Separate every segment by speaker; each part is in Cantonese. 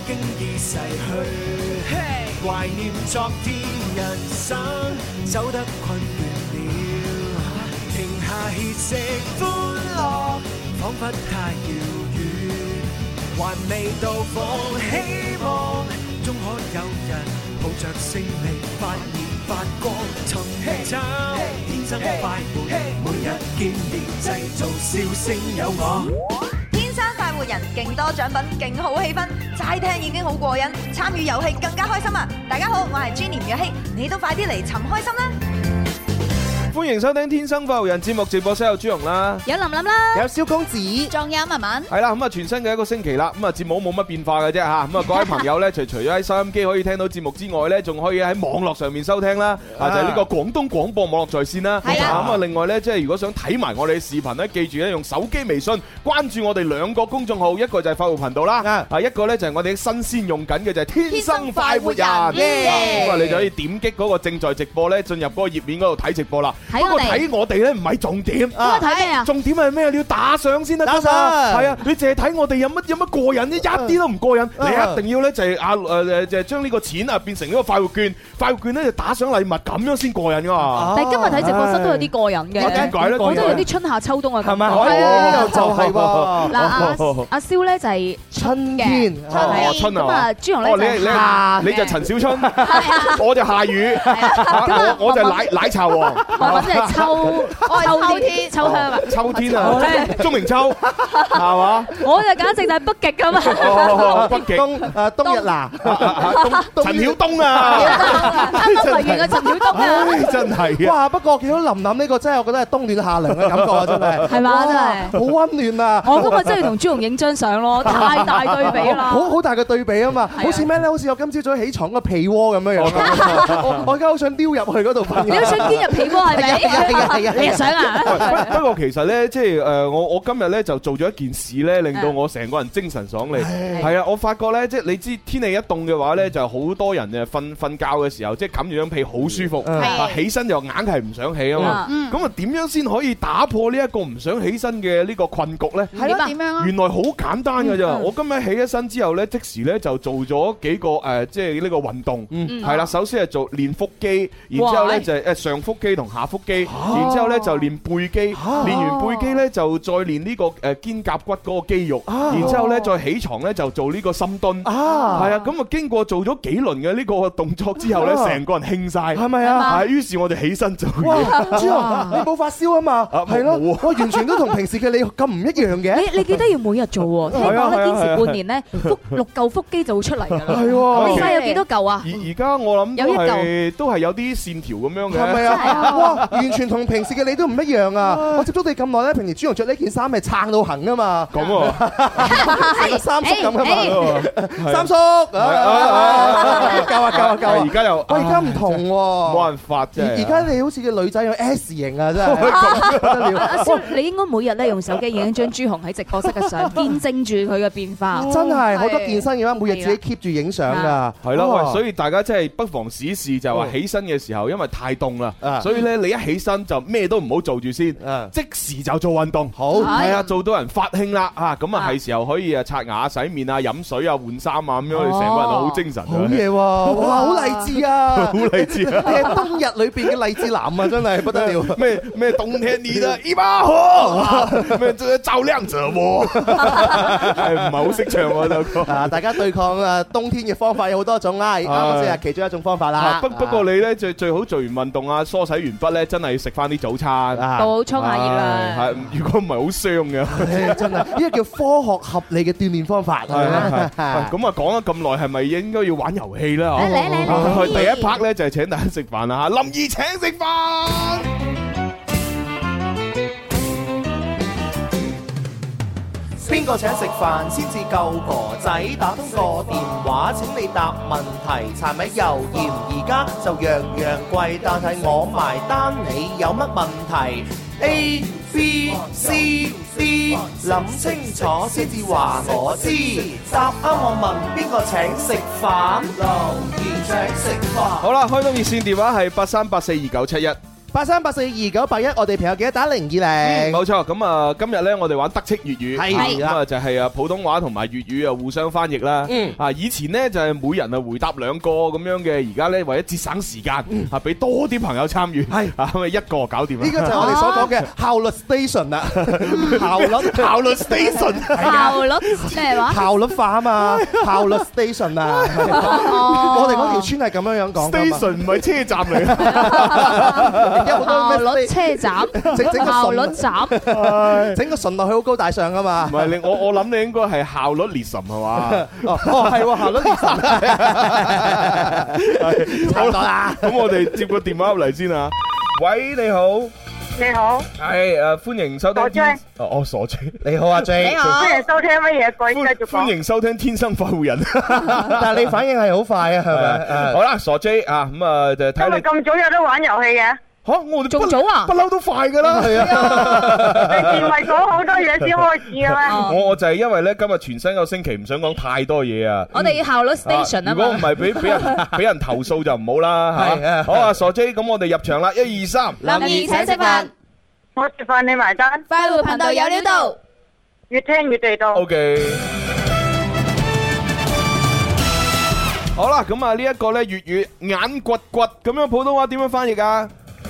Speaker 1: 經已逝去，懷念昨天，人生走得困倦了，停下歇息，歡樂彷彿太遙遠，還未到訪，希望終可有人抱着勝利發現發光，尋找天生快活，每日見面製造笑聲有我。
Speaker 2: 天生快活人，勁多獎品，勁好氣氛，齋聽已經好過癮，參與遊戲更加開心啊！大家好，我係 Jenny 吳若希，你都快啲嚟尋開心啦！
Speaker 3: 歡迎收聽《天生快活人》節目，直播室有朱紅啦，
Speaker 2: 有林林啦，
Speaker 4: 有蕭公子，
Speaker 2: 仲有文文。
Speaker 3: 係啦，咁啊全新嘅一個星期啦，咁啊節目冇乜變化嘅啫嚇，咁啊各位朋友咧，除咗喺收音機可以聽到節目之外咧，仲可以喺網絡上面收聽啦，就係呢個廣東廣播網絡在線啦。係啊，咁啊另外咧，即係如果想睇埋我哋嘅視頻咧，記住咧用手機微信關注我哋兩個公眾號，一個就係快活頻道啦，一個咧就係我哋新鮮用緊嘅就係天生快活人。咁啊你就可以點擊嗰個正在直播咧，進入嗰個頁面嗰度睇直播啦。不過睇我哋咧唔係重點，
Speaker 2: 睇咩啊？
Speaker 3: 重點係咩？你要打賞先得。打賞係啊！你淨係睇我哋有乜過癮啫，一啲都唔過癮。你一定要咧就係就係將呢個錢啊變成呢個快活券，快活券咧就打賞禮物，咁樣先過癮噶嘛。
Speaker 5: 但係今日睇直播室都有啲過癮嘅，
Speaker 3: 點解咧？
Speaker 5: 我都有啲春夏秋冬嘅感覺。
Speaker 4: 係啊，就係喎。
Speaker 5: 嗱，阿蕭咧就係
Speaker 4: 春天，
Speaker 5: 春啊。咁啊，朱紅咧就係夏，
Speaker 3: 你就陳小春，我就夏雨，我就奶茶王。
Speaker 5: 我即係秋天秋香啊！
Speaker 3: 秋天啊，鍾明秋係嘛？
Speaker 5: 我就簡直就係北極咁啊！
Speaker 3: 北極
Speaker 4: 冬日嗱，
Speaker 3: 陳曉東啊，
Speaker 5: 啱啱嚟完嘅陳曉東啊，
Speaker 3: 真係啊！
Speaker 4: 哇！不過見到林林呢個真係我覺得係冬暖夏涼嘅感覺啊，真係
Speaker 5: 係嘛？真係
Speaker 4: 好溫暖啊！
Speaker 5: 我今日真係同朱紅影張相咯，太大對比啦！
Speaker 4: 好大嘅對比啊嘛，好似咩咧？好似我今朝早起床個被窩咁樣樣。我而家好想溜入去嗰度瞓。
Speaker 5: 你都想鑽入被窩係咪？
Speaker 4: 係啊！
Speaker 5: 你又想啊？
Speaker 3: 不過其實咧，即係我今日咧就做咗一件事咧，令到我成個人精神爽利。係啊，我發覺咧，即係你知天氣一凍嘅話咧，就好多人誒瞓覺嘅時候，即係冚住張被好舒服，起身就硬係唔想起啊嘛。咁啊，點樣先可以打破呢一個唔想起身嘅呢個困局咧？
Speaker 5: 係咯，點樣啊？
Speaker 3: 原來好簡單㗎咋。我今日起咗身之後咧，即時咧就做咗幾個即係呢個運動。係啦，首先係做練腹肌，然之後咧就係上腹肌同下腹肌，然之後咧就練背肌，練完背肌咧就再練呢個肩胛骨嗰個肌肉，然之後咧再起床咧就做呢個深蹲。係啊，咁啊經過做咗幾輪嘅呢個動作之後咧，成個人興晒，係咪啊？係，於是我哋起身做嘢。
Speaker 4: 朱紅，你冇發燒啊嘛？係咯，我完全都同平時嘅你咁唔一樣嘅。
Speaker 5: 你記得要每日做喎，聽講咧堅持半年咧，6嚿腹肌就會出嚟㗎啦。係喎，你而家有幾多嚿啊？
Speaker 3: 而家我諗都係有啲線條咁樣嘅。
Speaker 4: 係咪啊？哇！完全同平時嘅你都唔一樣啊！我接觸你咁耐咧，平時朱紅着呢件衫係撐到行㗎嘛。
Speaker 3: 咁啊，
Speaker 4: 係個三叔咁㗎嘛。三叔，夠啊！
Speaker 3: 而家又，
Speaker 4: 我而家唔同喎，
Speaker 3: 冇辦法啫。
Speaker 4: 而家你好似個女仔有 S 型啊，真係不得了。
Speaker 5: 阿蕭，你應該每日咧用手機影張朱紅喺直播室嘅相，見證住佢嘅變化。
Speaker 4: 真係好多健身嘅話，每日自己 keep 住影相㗎。
Speaker 3: 係咯，所以大家真係不妨試一試，就係話起身嘅時候，因為太凍啦，所以咧你一起身就咩都唔好做住先，即時就做運動。好係啊，做到人發興啦啊！咁啊係時候可以刷牙、洗面啊、飲水啊、換衫啊咁樣，你成個人好精神。
Speaker 4: 好嘢喎！哇，好勵志啊！
Speaker 3: 好勵志啊！
Speaker 4: 你係冬日裏邊嘅勵志男啊，真係不得了。
Speaker 3: 咩冬天你的一把火，咩照亮着我。係唔係好識唱喎首歌？
Speaker 4: 大家對抗冬天嘅方法有好多種啦，啱先係其中一種方法啦。
Speaker 3: 不過你咧最好做完運動啊，梳洗完畢咧，真係食翻啲早餐，
Speaker 5: 補充下熱量。
Speaker 3: 係，如果唔係好傷嘅。
Speaker 4: 真係呢個叫科學合理嘅鍛鍊方法。
Speaker 3: 咁啊講咗咁耐，係咪應該要玩遊戲咧？第一 part 咧就係請大家食飯啦嚇，林兒請食飯。
Speaker 1: 邊個請食飯先至夠哥仔？打通個電話請你答問題。柴米油鹽而家就樣樣貴，但係我埋單，你有乜問題？A B C D， 諗清楚先至話我知。答啱我問邊個請食飯？留言請食飯。
Speaker 3: 好啦，開通熱線電話係83842971。
Speaker 4: 83842981，我哋朋友記得打020。
Speaker 3: 冇錯，咁啊，今日咧我哋玩德式粵語，
Speaker 4: 係
Speaker 3: 咁啊就係啊普通話同埋粵語啊互相翻譯啦。啊，以前呢就係每人啊回答2個咁樣嘅，而家咧為咗節省時間，啊俾多啲朋友參與，係啊咁啊一個搞掂啦。
Speaker 4: 呢個就係我哋所講嘅效率 station 啦，效率 station，
Speaker 5: 效率咩話？
Speaker 4: 效率化啊嘛，效率 station 啊，我哋嗰條村係咁樣樣講。
Speaker 3: Station 唔係車站嚟嘅，
Speaker 5: 效率車站，效率站，
Speaker 4: 整個順落去好高大上啊嘛。
Speaker 3: 唔係你我諗你應該係效率烈神係嘛？
Speaker 4: 哦係喎，效率烈神。
Speaker 3: 好啦，咁我哋接個電話入嚟先啊。喂，你好。
Speaker 6: 你好，
Speaker 3: 係歡迎收聽。
Speaker 6: 傻 J，
Speaker 3: 傻 J，
Speaker 4: 你好阿 J，
Speaker 6: 你好，歡迎收聽乜嘢句？繼續講。
Speaker 3: 歡迎收聽《天生快活人》。
Speaker 4: 但係你反應係好快啊，係咪？
Speaker 3: 好啦，傻 J 啊，咁啊就睇你
Speaker 6: 咁早有得玩遊戲嘅。
Speaker 3: 嚇，我哋
Speaker 5: 仲早啊，
Speaker 3: 不嬲都快㗎啦，係啊。
Speaker 6: 你唔係講好多嘢先開始嘅咩？
Speaker 3: 我就係因為咧今日全新一個星期唔想講太多嘢啊。
Speaker 5: 我哋效率 station 啊嘛。
Speaker 3: 如果唔係俾人投訴就唔好啦嚇。好啊，傻 J，咁我哋入場啦，1、2、3。
Speaker 5: 林怡請食飯。
Speaker 6: 我食飯你埋單，
Speaker 5: 快活頻道有料到，
Speaker 6: 越聽越地道。
Speaker 3: OK。好啦，咁啊呢一個咧粵語眼掘掘咁樣，普通話點樣翻譯啊？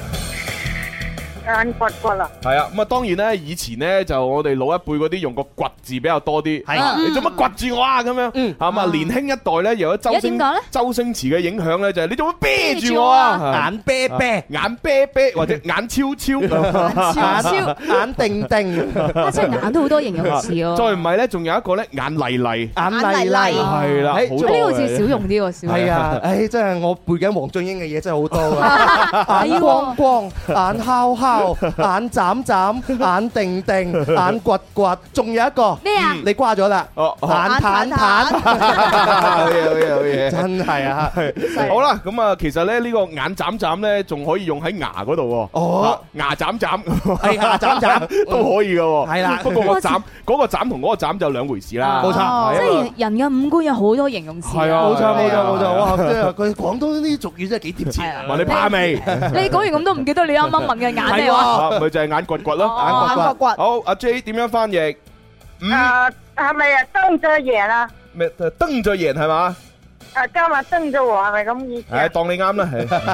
Speaker 6: 眼掘掘啦，
Speaker 3: 係啊，咁啊當然咧，以前咧就我哋老一輩嗰啲用個掘字比較多啲，係你做乜掘住我啊咁樣，係嘛？年輕一代咧，有咗周星馳嘅影響咧，就係你做乜啤住我啊？
Speaker 4: 眼啤啤，
Speaker 3: 眼啤啤或者眼超超，
Speaker 4: 眼定定，
Speaker 5: 真係眼都好多形容詞哦。
Speaker 3: 再唔係咧，仲有一個咧眼麗麗，
Speaker 4: 眼麗麗，
Speaker 3: 係啦，
Speaker 5: 呢個字少用啲喎，少。
Speaker 4: 係啊，誒真係我背緊黃俊英嘅嘢真係好多啊！眼光光，眼敲敲。眼眨眨，眼定定，眼掘掘，仲有一個
Speaker 5: 咩啊？
Speaker 4: 你瓜咗啦！眼坦坦，
Speaker 3: 好嘢，
Speaker 4: 真係啊！
Speaker 3: 好啦，咁啊，其實咧呢個眼眨眨咧，仲可以用喺牙嗰度喎。哦，牙眨眨，
Speaker 4: 係牙眨眨
Speaker 3: 都可以嘅喎。
Speaker 4: 係啦，
Speaker 3: 不過個眨嗰個眨同嗰個眨就兩回事啦。
Speaker 4: 冇錯，
Speaker 5: 即係人嘅五官有好多形容詞。
Speaker 3: 係啊，
Speaker 4: 冇錯，哇！即係佢廣東呢啲俗語真係幾貼切。
Speaker 3: 問你怕未？
Speaker 5: 你講完咁都唔記得你啱啱問嘅眼咩話？
Speaker 3: 咪就係眼掘掘咯，
Speaker 4: 眼掘掘。
Speaker 3: 好，阿 J 點樣翻譯？
Speaker 6: 係咪啊？瞪着眼啊？
Speaker 3: 咩？瞪着眼係嘛？
Speaker 6: 加埋瞪着我係咪咁意思？
Speaker 3: 係當你啱啦，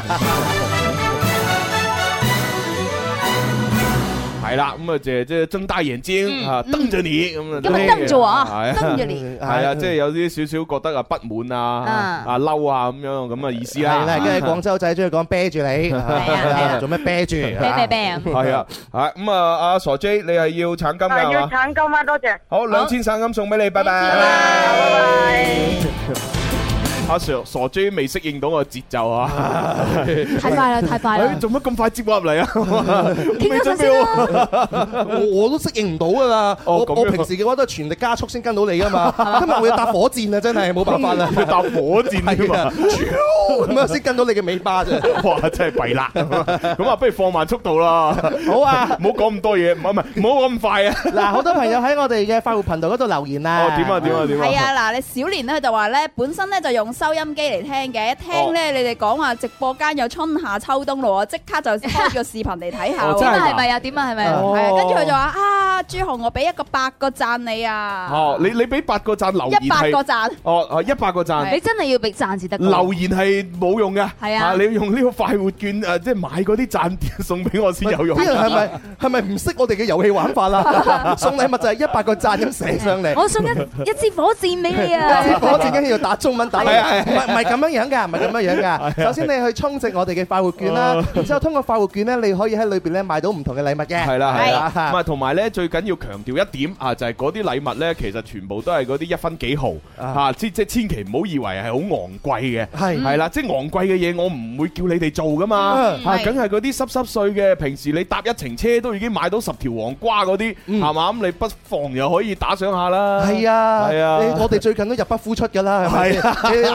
Speaker 3: 係啦，咁啊即係睜大眼睛啊，瞪着你咁啊，
Speaker 5: 咁咪瞪住啊，瞪住你，
Speaker 3: 係啊，即係有啲少少覺得啊不滿啊，嬲啊咁樣咁嘅意思啦。
Speaker 4: 係啦，跟住廣州仔中意講啤住你，係啊，做咩啤住？
Speaker 5: 啤啊！
Speaker 3: 係啊，咁啊，阿傻 J，你係要橙金㗎嘛？
Speaker 6: 要橙金啊！多謝。
Speaker 3: 好，2000橙金送俾你，拜拜。
Speaker 6: 拜拜。
Speaker 3: 阿傻 J 未適應到個節奏啊！
Speaker 5: 太快啦！
Speaker 3: 做乜咁快接我入嚟啊？
Speaker 5: 傾咗陣先啦，
Speaker 4: 我都適應唔到噶啦。我平時嘅話都係全力加速先跟到你噶嘛。今日我要搭火箭啊，真係冇辦法啦。
Speaker 3: 要搭火箭啊嘛，
Speaker 4: 咁樣先跟到你嘅尾巴啫。
Speaker 3: 哇！真係弊啦。咁啊，不如放慢速度啦。
Speaker 4: 好啊，
Speaker 3: 唔好講咁多嘢，唔好咁快啊。
Speaker 4: 嗱，好多朋友喺我哋嘅快活頻道嗰度留言啦。
Speaker 3: 哦，點啊？
Speaker 7: 係啊，嗱，你小年咧就話咧，本身咧就用收音機嚟聽嘅，一聽咧你哋講話直播間有春夏秋冬咯，即刻就開個視頻嚟睇下。
Speaker 5: 點啊？係咪啊？點啊？係咪？
Speaker 7: 係啊，跟住佢就話啊，朱紅，我俾一個8個讚你啊！
Speaker 3: 哦，你俾8個讚留言係
Speaker 7: 100個讚。
Speaker 3: 哦，100個讚。
Speaker 5: 你真係要俾讚至得。
Speaker 3: 留言係冇用㗎。
Speaker 5: 係啊。
Speaker 3: 你要用呢個快活券即係買嗰啲讚點送俾我先有用。
Speaker 4: 啲人係咪唔識我哋嘅遊戲玩法啦？送禮物就係100個讚咁寫上嚟。
Speaker 5: 我送一支火箭俾你啊！
Speaker 4: 一支火箭跟住要打中文打。唔係咁樣樣㗎，唔係咁樣樣㗎。首先你去充值我哋嘅快活券啦，然之後通過快活券咧，你可以喺裏邊咧買到唔同嘅禮物嘅。係
Speaker 3: 啦，咁啊同埋咧最緊要強調一點啊，就係嗰啲禮物咧，其實全部都係嗰啲1分幾毫嚇，即係千祈唔好以為係好昂貴嘅。係啦，即係昂貴嘅嘢，我唔會叫你哋做㗎嘛嚇，梗係嗰啲濕碎嘅，平時你搭一程車都已經買到10條黃瓜嗰啲係嘛，咁你不妨又可以打賞下啦。
Speaker 4: 係啊，我哋最近都入不敷出㗎啦，係咪？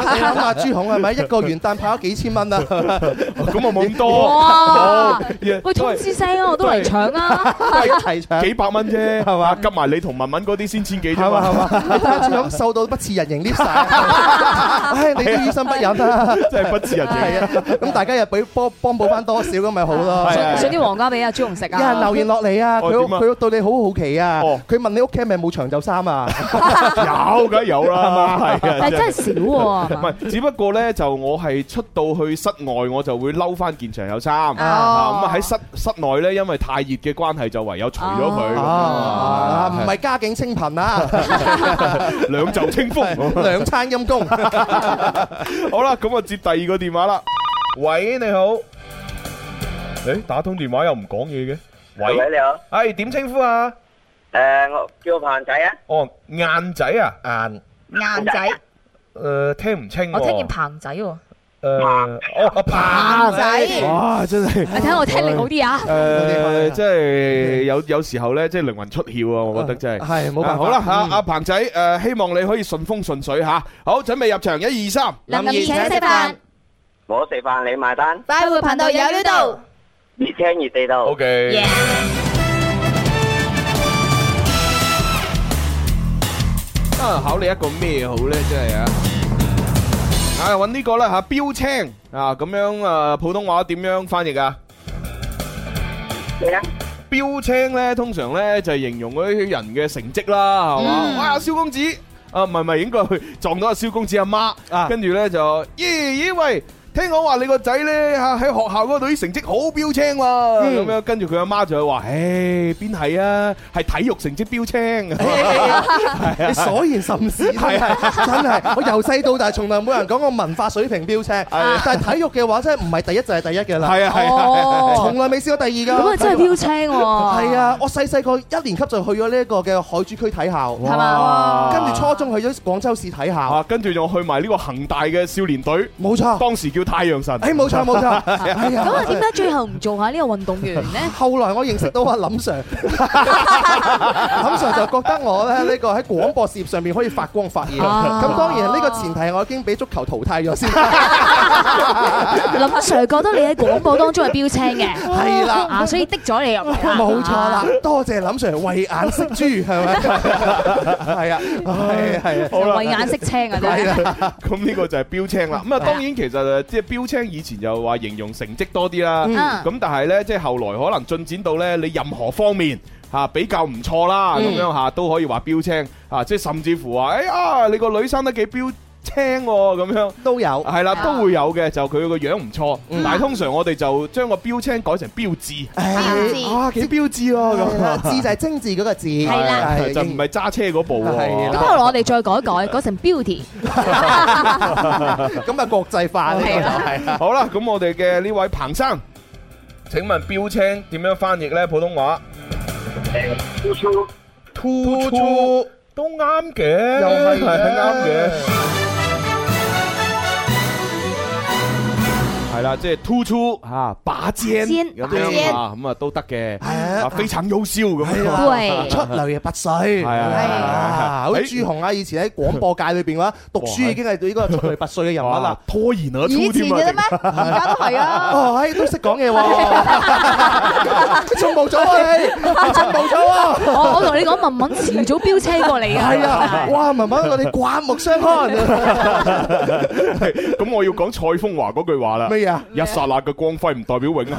Speaker 4: 你諗下朱紅係咪一個元旦派咗幾千蚊啊？
Speaker 3: 咁啊冇咁多。
Speaker 5: 哇！喂，通知聲啊，我都嚟搶啊！
Speaker 4: 一齊搶
Speaker 3: 幾百蚊啫，係嘛？夾埋你同文文嗰啲先千幾啫嘛，係嘛？
Speaker 4: 你睇下朱紅瘦到不似人形 lift 晒，唉，你都於心不忍啊！
Speaker 3: 真係不似人形。
Speaker 4: 係啊，咁大家又俾幫補翻多少咁咪好咯？
Speaker 5: 送啲黃瓜俾阿朱紅食啊！
Speaker 4: 有人留言落嚟啊，佢對你好好奇啊，佢問你屋企係咪冇長袖衫啊？
Speaker 3: 有，梗係有啦，係嘛？係啊，
Speaker 5: 但係真係少喎。
Speaker 3: 唔係，只不過咧就我係出到去室外，我就會嬲翻件長袖衫。咁啊喺室內咧，因為太熱嘅關係，就唯有除咗佢。
Speaker 4: 唔係家境清貧啊，
Speaker 3: 兩袖清風，
Speaker 4: 兩餐陰功。
Speaker 3: 好啦，咁啊接第二個電話啦。喂，你好。誒，打通電話又唔講嘢嘅。喂，
Speaker 8: 你好。
Speaker 3: 係點稱呼啊？
Speaker 8: 我叫彭仔啊。
Speaker 3: 哦，晏仔啊，
Speaker 7: 晏仔。
Speaker 3: 聽唔清。
Speaker 5: 我聽見彭仔喎。
Speaker 3: 彭
Speaker 7: 仔。
Speaker 3: 哇，真係。
Speaker 5: 你睇我聽力好啲啊。
Speaker 3: 即係有時候咧，即係靈魂出竅啊！我覺得真係。
Speaker 4: 係冇辦法。
Speaker 3: 好啦，阿彭仔，希望你可以順風順水吓。好，準備入場，1、2、3。
Speaker 5: 林怡請食飯，
Speaker 8: 我食飯你埋單。
Speaker 7: 快活頻道有料到，
Speaker 8: 越聽越地道。
Speaker 3: OK。考你一個咩好咧？真係啊！揾呢個啦吓，標青啊，咁樣普通話點樣翻譯啊？
Speaker 8: 咩啊？
Speaker 3: 標青咧，通常咧就係形容嗰啲人嘅成績啦，係嘛？哇，蕭公子啊，唔係，應該去撞到阿蕭公子阿媽，跟住咧就咦喂！聽講話你個仔咧喺學校嗰度啲成績好標青喎，咁樣跟住佢阿媽就話：，邊係啊？係體育成績標青。
Speaker 4: 你所言甚是，係真係。我由細到大從來冇人講過文化水平標青，但係體育嘅話真係唔係第一就係第一嘅啦。係啊，從來未試過第二㗎。
Speaker 5: 咁啊真係標青喎。
Speaker 4: 係啊，我細個1年級就去咗呢一個嘅海珠區體校，係
Speaker 5: 嘛？
Speaker 4: 跟住初中去咗廣州市體校，
Speaker 3: 跟住仲去埋呢個恒大嘅少年隊。冇錯，當時叫太陽神。
Speaker 4: 冇錯。
Speaker 5: 咁啊，點解最後唔做下呢個運動員呢？
Speaker 4: 後來我認識到阿林 Sir， 林 Sir 就覺得我咧呢個喺廣播事業上面可以發光發熱。咁當然呢個前提我已經俾足球淘汰咗先。
Speaker 5: 林 Sir 覺得你喺廣播當中係標青嘅，
Speaker 4: 係啦，
Speaker 5: 所以的咗你入嚟。
Speaker 4: 冇錯啦，多謝林 Sir 慧眼識珠，係咪？係啊，係啊，
Speaker 5: 慧眼識青啊，真係。
Speaker 3: 咁呢個就係標青啦。咁啊，當然其實即係標青以前就話形容成績多啲啦。咁但係咧，即係後來可能進展到咧，你任何方面嚇比較唔錯啦，咁樣嚇都可以話標青啊！即係甚至乎話，哎呀，你個女生得幾標青喎，咁樣都有，係啦，都會有嘅。就佢個樣唔錯，但係通常我哋就將個標青改成標誌。啊，幾標誌咯咁。
Speaker 4: 字就係精緻嗰個字，
Speaker 5: 係啦，
Speaker 3: 就唔係揸車嗰部喎。
Speaker 5: 咁後來我哋再改成 beauty，
Speaker 4: 咁啊國際化呢個就係。
Speaker 3: 好啦，咁我哋嘅呢位彭生，請問標青點樣翻譯咧？普通話？突出都啱嘅，又係啱嘅。係啦，即係突出嚇把尖咁樣啊，咁啊都得嘅，啊非常優秀咁樣，
Speaker 4: 出類拔萃，係啊，好似朱紅啊，以前喺廣播界裏邊嘅話，讀書已經係呢個出類拔萃嘅人物啦，
Speaker 3: 拖延啊，
Speaker 7: 以前嘅咩？而家都係啊，
Speaker 4: 哦，係都識講嘢喎，進步咗啊你，進步咗啊！
Speaker 5: 我同你講，文文遲早標青過你啊！
Speaker 4: 係啊，哇，文文我哋刮目相看。
Speaker 3: 咁我要講蔡楓華嗰句話啦。一剎那嘅光輝唔代表永恆。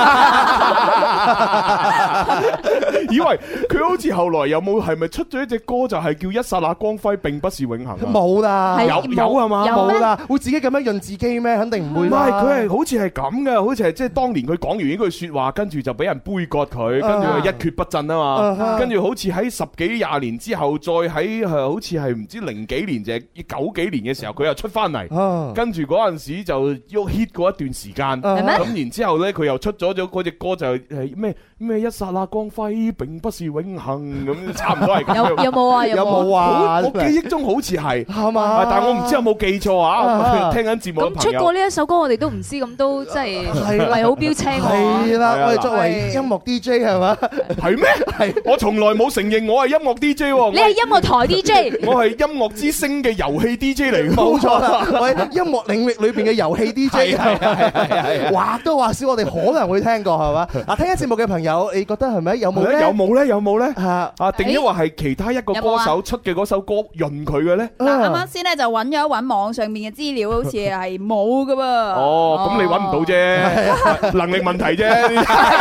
Speaker 3: 以為佢好似後來有冇係咪出咗一隻歌就係叫一剎那光輝並不是永恆？
Speaker 4: 冇啦，
Speaker 3: 有係嘛？
Speaker 4: 冇啦，會自己咁樣潤自己咩？肯定唔會。唔
Speaker 3: 係，佢係好似係咁嘅，好似係即係當年佢講完呢句説話，跟住就俾人杯葛佢，跟住一蹶不振啊嘛。跟住好似喺10幾20年之後，再喺好似係唔知0幾年定係9幾年嘅時候，佢又出翻嚟。跟住嗰陣時就喐 hit 過一段時間，咁然之後咧，佢又出咗嗰隻歌就係咩一剎那光輝並不是永恆咁，差唔多係咁。
Speaker 5: 有冇啊？有冇
Speaker 4: 啊？
Speaker 3: 我記憶中好似係
Speaker 4: 嘛？
Speaker 3: 但係我唔知有冇記錯啊！聽緊節目嘅朋友，
Speaker 5: 咁出過呢一首歌，我哋都唔知，咁都真係係好標青喎。
Speaker 4: 係啦，我哋作為音樂 DJ 係嘛？
Speaker 3: 係咩？係我從來冇承認我係音樂 DJ 喎。
Speaker 5: 你係音樂台 DJ，
Speaker 3: 我係音樂之星嘅遊戲 DJ 嚟嘅。
Speaker 4: 冇錯啦，我係音樂領域裏邊嘅遊戲 DJ。係或多或少我哋可能會聽過係嘛？嗱，聽緊節目嘅朋友，你覺得係咪有冇咧？
Speaker 3: 有冇咧？定抑或係其他一個歌手出嘅嗰首歌潤佢嘅咧？
Speaker 7: 嗱，啱先咧就揾咗一揾網上面嘅資料，好似係冇噶噃。
Speaker 3: 哦，咁你揾唔到啫，能力問題啫。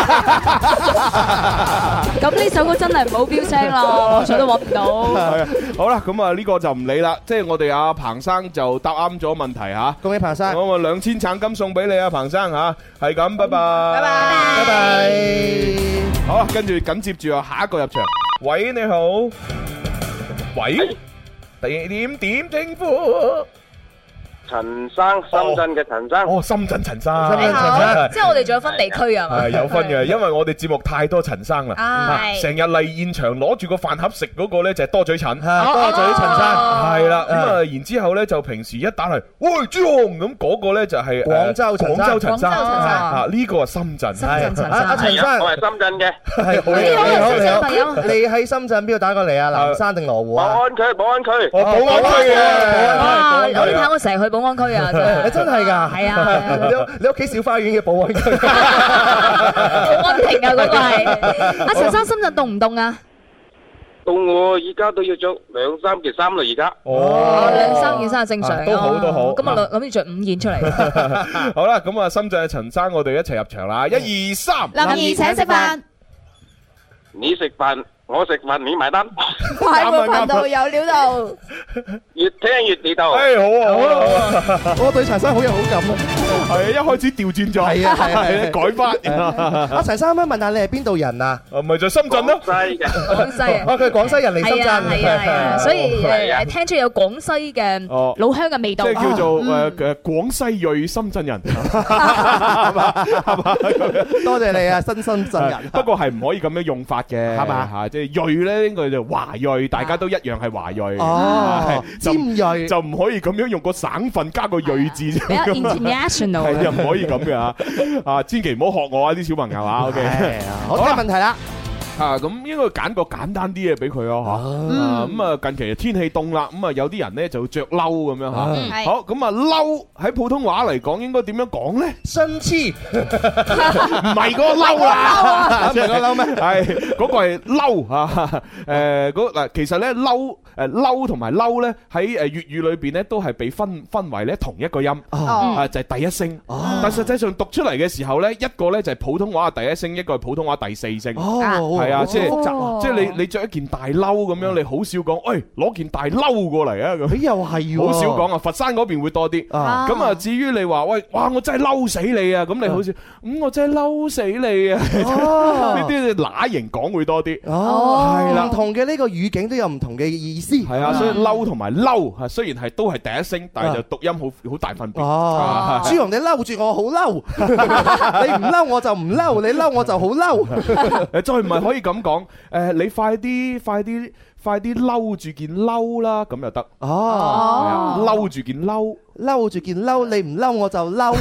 Speaker 5: 咁呢首歌真係唔好標青咯，網上都揾唔到。
Speaker 3: 係啊，好啦，咁啊呢個就唔理啦，即係我哋阿彭生就答啱咗問題嚇，
Speaker 4: 恭喜彭生，
Speaker 3: 我2000橙金送俾你啊，彭生嚇，係咁，拜拜，
Speaker 7: 拜拜，
Speaker 4: 拜拜。
Speaker 3: 好啦，跟住緊接住啊，下一個入場，喂，你好，喂，點稱呼？
Speaker 8: 陳生，深圳嘅陳生。
Speaker 3: 哦，深圳陳生，
Speaker 5: 你好，即係我哋仲有分地區啊嘛？
Speaker 3: 係有分嘅，因為我哋節目太多陳生啦，成日嚟現場攞住個飯盒食嗰個咧就係多嘴陳，
Speaker 4: 多嘴陳生
Speaker 3: 係啦。咁啊，然之後咧就平時一打嚟，喂朱紅咁嗰個咧就係
Speaker 4: 廣州陳生
Speaker 3: 啊，呢個係深圳。
Speaker 4: 阿陳生，
Speaker 8: 我係深圳嘅。
Speaker 4: 你好，你喺深圳邊度打過嚟啊？南山定羅湖啊？
Speaker 8: 寶安區，寶安區。
Speaker 3: 寶安區嘅。
Speaker 5: 哇！有啲睇我成日去寶安區啊，
Speaker 4: 你真係㗎？
Speaker 5: 係啊！
Speaker 4: 你屋企小花園嘅寶安區，
Speaker 5: 好安平啊！嗰個係阿陳生，深圳凍唔凍啊？
Speaker 8: 到我而家都要着2-3件衫啦，而家。
Speaker 5: 哦，2-3件衫係正常。
Speaker 3: 都好都好。
Speaker 5: 咁啊諗住着5件出嚟。
Speaker 3: 好啦，咁啊深圳嘅陳生，我哋一齊入場啦！1、2、3，
Speaker 7: 林怡請食飯，
Speaker 8: 你食飯，我食飯，你埋單。
Speaker 7: 快活頻道有料到，
Speaker 8: 越聽越地道。
Speaker 3: 哎，好啊，好啊，
Speaker 4: 我對陳生好有好感啊！
Speaker 3: 係啊，一開始調轉咗，
Speaker 4: 係啊，
Speaker 3: 改翻。
Speaker 4: 阿陳生，可唔可以問下你係邊度人啊？
Speaker 3: 咪就深圳咯，
Speaker 8: 廣西嘅。
Speaker 5: 廣西啊！
Speaker 4: 佢係廣西人嚟深圳，
Speaker 5: 係啊，所以聽出有廣西嘅老鄉嘅味道，
Speaker 3: 即係叫做廣西裔深圳人，係嘛？
Speaker 4: 多謝你啊，新深圳人。
Speaker 3: 不過係唔可以咁樣用法嘅，係嘛？嚇，即係裔咧，應該就華裔，大家都一樣係華裔。
Speaker 4: 哦，尖鋭
Speaker 3: 就唔可以咁樣用個省份加個裔字。
Speaker 5: 比較 international，
Speaker 3: 係又唔可以咁嘅嚇，啊，千祈唔好學我啊，啲小朋友啊。OK，
Speaker 4: 好，睇問題啦。
Speaker 3: 咁應該揀個簡單啲嘅俾佢咯嚇。咁啊近期天氣凍啦，咁啊有啲人咧就着褸咁樣嚇。好，咁啊褸喺普通話嚟講應該點樣講咧？
Speaker 4: 新黐
Speaker 3: 唔係嗰個褸啦，唔係嗰個褸咩？係嗰個係褸嚇。嗱其實咧褸同埋褸咧喺粵語裏邊咧都係被分為咧同一個音，就係第一聲。但實際上讀出嚟嘅時候咧，一個咧就係普通話嘅第一聲，一個係普通話第四聲。係啊，即係你着一件大褸咁樣，你好少講，喂，攞件大褸過嚟啊咁。
Speaker 4: 又係
Speaker 3: 好少講啊，佛山嗰邊會多啲。咁啊，至於你話喂，哇，我真係嬲死你啊！咁你好少，我真係嬲死你啊！呢啲乸型講會多啲。
Speaker 4: 係啦，唔同嘅呢個語境都有唔同嘅意思。
Speaker 3: 係啊，所以嬲同埋嬲，雖然係都係第一聲，但係就讀音好大分別。
Speaker 4: 朱紅，你嬲住我好嬲，你唔嬲我就唔嬲，你嬲我就好嬲。
Speaker 3: 再唔係可以咁講，你快啲嬲住件褸啦，咁就得。嬲住件褸，
Speaker 4: 嬲住件褸，你唔嬲我就嬲。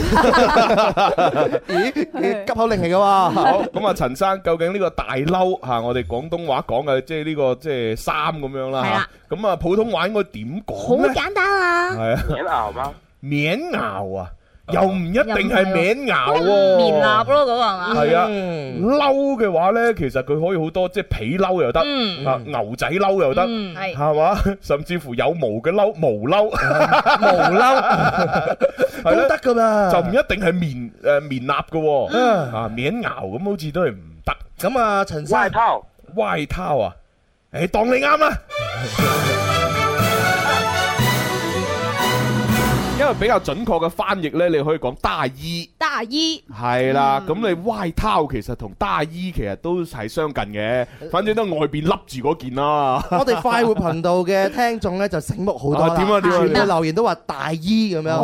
Speaker 4: 咦，急口令嚟嘅喎。
Speaker 3: 好，咁啊，陳生，究竟呢個大褸嚇，我哋廣東話講嘅，即係呢個即係衫咁樣啦。係啦。咁啊，普通話應該點講咧？
Speaker 5: 好簡單啊。
Speaker 3: 係啊。
Speaker 8: 棉襖嗎？
Speaker 3: 棉襖啊？又唔一定係棉襖喎，
Speaker 5: 棉襖咯嗰個係嘛？
Speaker 3: 係啊，褸嘅話咧，其實佢可以好多，即係皮褸又得，啊牛仔褸又得，係嘛，甚至乎有毛嘅褸，毛褸，
Speaker 4: 毛褸都得噶嘛，
Speaker 3: 就唔一定係棉襖嘅，啊棉襖咁好似都係唔得。
Speaker 4: 咁啊，陳生，
Speaker 3: 外套啊，誒當你啱啦。因為比較準確嘅翻譯咧，你可以講大衣。
Speaker 7: 大衣
Speaker 3: 係啦，咁你外套其實同大衣其實都係相近嘅，反正都外邊笠住嗰件啦。
Speaker 4: 我哋快活頻道嘅聽眾咧就醒目好多啦，
Speaker 3: 點啊？
Speaker 4: 全部留言都話大衣咁樣。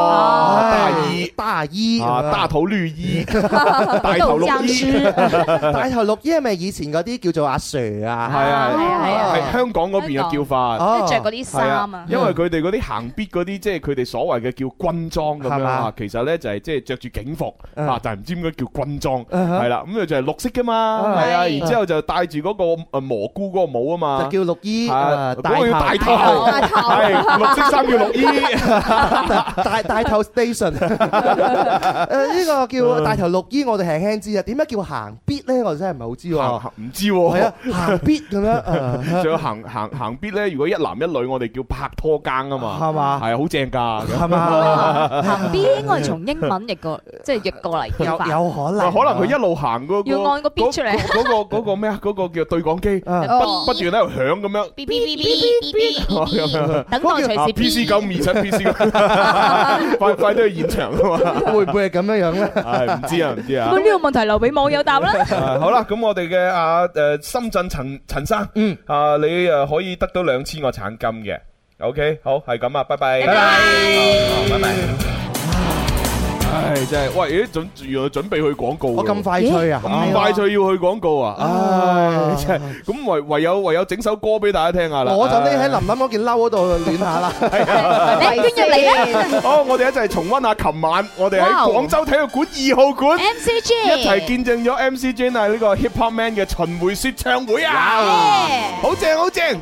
Speaker 4: 大衣，
Speaker 3: 大頭綠衣，大頭綠衣，
Speaker 4: 大頭綠衣係咪以前嗰啲叫做阿 Sir 啊？
Speaker 3: 係香港嗰邊嘅叫法，
Speaker 5: 即係着嗰啲衫啊。
Speaker 3: 因為佢哋嗰啲行必嗰啲，即係佢哋所謂嘅叫軍裝咁樣啊。其實咧就係即係着住警服啊，但係唔知點解叫軍裝係啦。咁就係綠色噶嘛，係啊。然之後就戴住嗰個蘑菇嗰個帽啊嘛，
Speaker 4: 就叫綠衣。
Speaker 3: 嗰個要大頭，係綠色衫叫綠衣，
Speaker 4: 大頭 station。呢個叫大頭綠衣，我哋輕輕知啊。點解叫行必咧？我真係唔係好知喎。
Speaker 3: 唔知喎。
Speaker 4: 係啊，行必咁樣。
Speaker 3: 仲有行必咧？如果一男一女，我哋叫拍拖更啊嘛，
Speaker 4: 係嘛？
Speaker 3: 係啊，好正㗎。
Speaker 4: 係嘛？
Speaker 5: 行必應該係從英文譯過，即係譯過嚟。
Speaker 4: 有可能。
Speaker 3: 可能佢一路行嗰個
Speaker 5: 要按個必出嚟。
Speaker 3: 嗰個咩啊？嗰個叫對講機，不斷喺度響咁樣。
Speaker 5: 嗶嗶嗶嗶嗶。等待隨時
Speaker 3: PC927PC，快啲去現場啊嘛！
Speaker 4: 會唔會係咁樣樣咧？
Speaker 3: 唔知啊，唔知啊。
Speaker 5: 咁呢個問題留俾網友答啦。
Speaker 3: 好啦，咁我哋嘅深圳陳生，你可以得到2000個橙金嘅。OK， 好，係咁啊，拜拜，拜拜，拜拜。唉，真係，喂，原來準備去廣告。
Speaker 4: 我咁快脆啊！
Speaker 3: 咁快脆要去廣告啊！唉，真係，咁唯有整首歌俾大家聽下啦。
Speaker 4: 我就匿喺林林嗰件褸嗰度暖下啦。
Speaker 5: 你捐入嚟啊！
Speaker 3: 好，我哋一齊重溫下琴晚我哋喺廣州體育館2號館
Speaker 5: MCJ
Speaker 3: 一齊見證咗 MCJ 啊呢個 Hip Hop Man 嘅巡迴說唱會啊！好正，好正。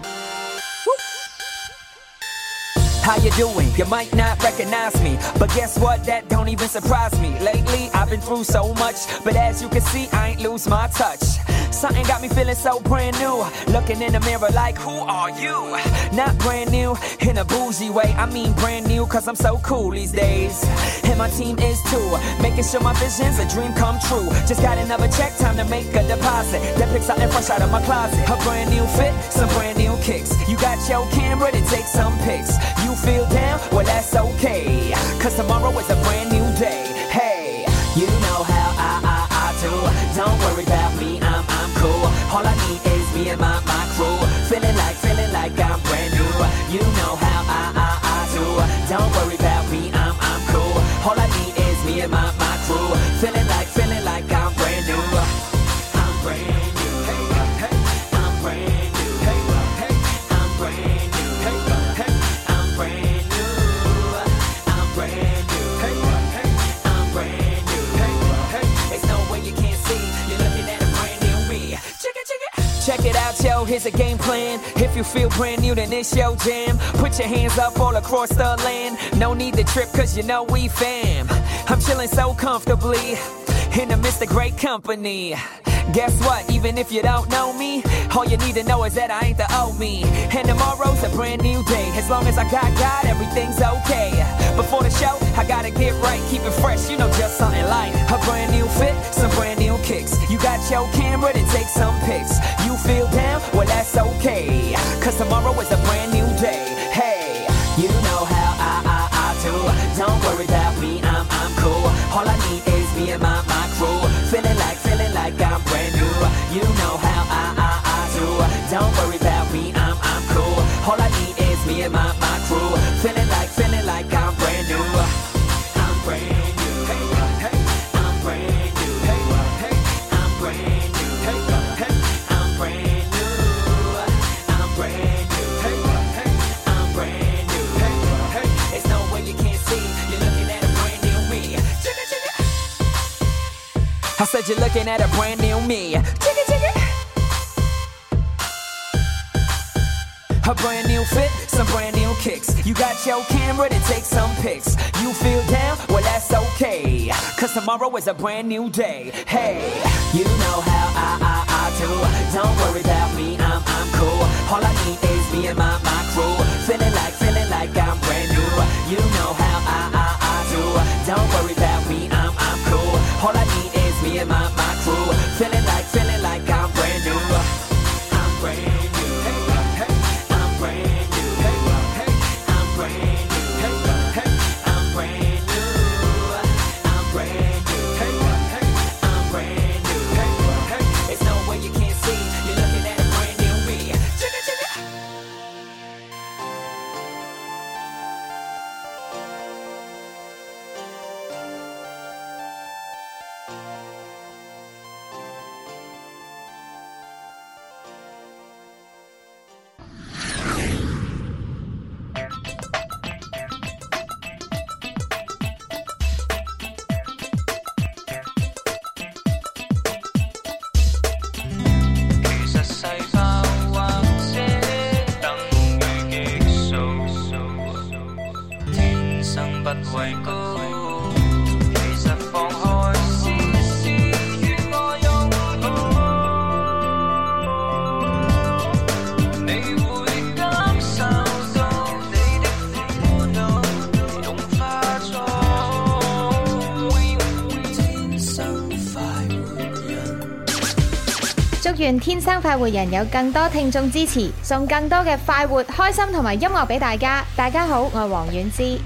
Speaker 9: How you doing? You might not recognize me, but guess what? That don't even surprise me. Lately, I've been through so much, but as you can see, I ain't lose my touch. Something got me feeling so brand new. Looking in the mirror like, who are you? Not brand new in a bougie way. I mean brand new, cause I'm so cool these days. And my team is too. Making sure my vision's a dream come true. Just got another check, time to make a deposit. That pick something fresh out of my closet. A brand new fit, some brand new kicks. You got your camera to take some pics. You feel down? Well, that's okay. Cause tomorrow is a brand new day. Hey, you know how I do. Don't worry about me, I'm cool. All I need is me and my crew. Feeling like I'm brand new. You know how I do. Don't worry about me, I'm cool. All I need is me and my crew. Feeling like I'm brand new. I'm brand new. Hey, hey, I'm brand new. Hey, hey, I'm brand new. Hey, hey, I'm brand new. I'm brand new. Hey, hey, I'm brand new. Hey, hey, there's no way you can't see. You're looking at a brand new me. Check it out, yo, here's a game plan. If you feel brand new, then it's your jam. Put your hands up all across the land. No need to trip, cause you know we fam. I'm chilling so comfortably in the midst of great company. Guess what? Even if you don't know me, all you need to know is that I ain't the old me. And tomorrow's a brand new day. As long as I got God, everything's okay. Before the show, I gotta get right, keep it fresh, you know, just something like a brand new fit, some brand new kicks. You got your camera to take some pics. You feel down? Well, that's okay. Cause tomorrow is a brand new day. Hey, you know how I do. Don't worry about me, I'm cool. All I need is me and my crew. Feeling like I'm brand new. You know how I do. Don't worry about me, I'm cool. All I need is me and my crew. Feeling like I'm brand new. I'm brand new. Hey, hey, I'm brand new. Hey, hey, I'm brand new. Hey, hey, I'm brand new. I'm brand new. Hey, hey, I'm brand new. Hey, hey, there's no way you can't see. You're looking at a brand new me. I said you're looking at a brand new me. A brand new fit, some brand new kicks. You got your camera to take some pics. You feel down? Well, that's okay. Cause tomorrow is a brand new day. Hey, you know how I do. Don't worry about me, I'm cool. All I need is me and my crew. Feeling like I'm brand new. You know how I do. Don't worry about me, I'm cool. All I need is me and my crew. Feeling like I'm brand new. I'm brand new. Hey, hey, I'm brand new. Hey, hey, I'm brand new. Hey, hey, I'm
Speaker 10: 不畏高。其實放開試試與我擁抱，你會感受到你的苦惱融化咗。天生快活人，
Speaker 11: 祝願天生快活人有更多聽眾支持，送更多嘅快活、開心同埋音樂俾大家。大家好，我係黃婉之。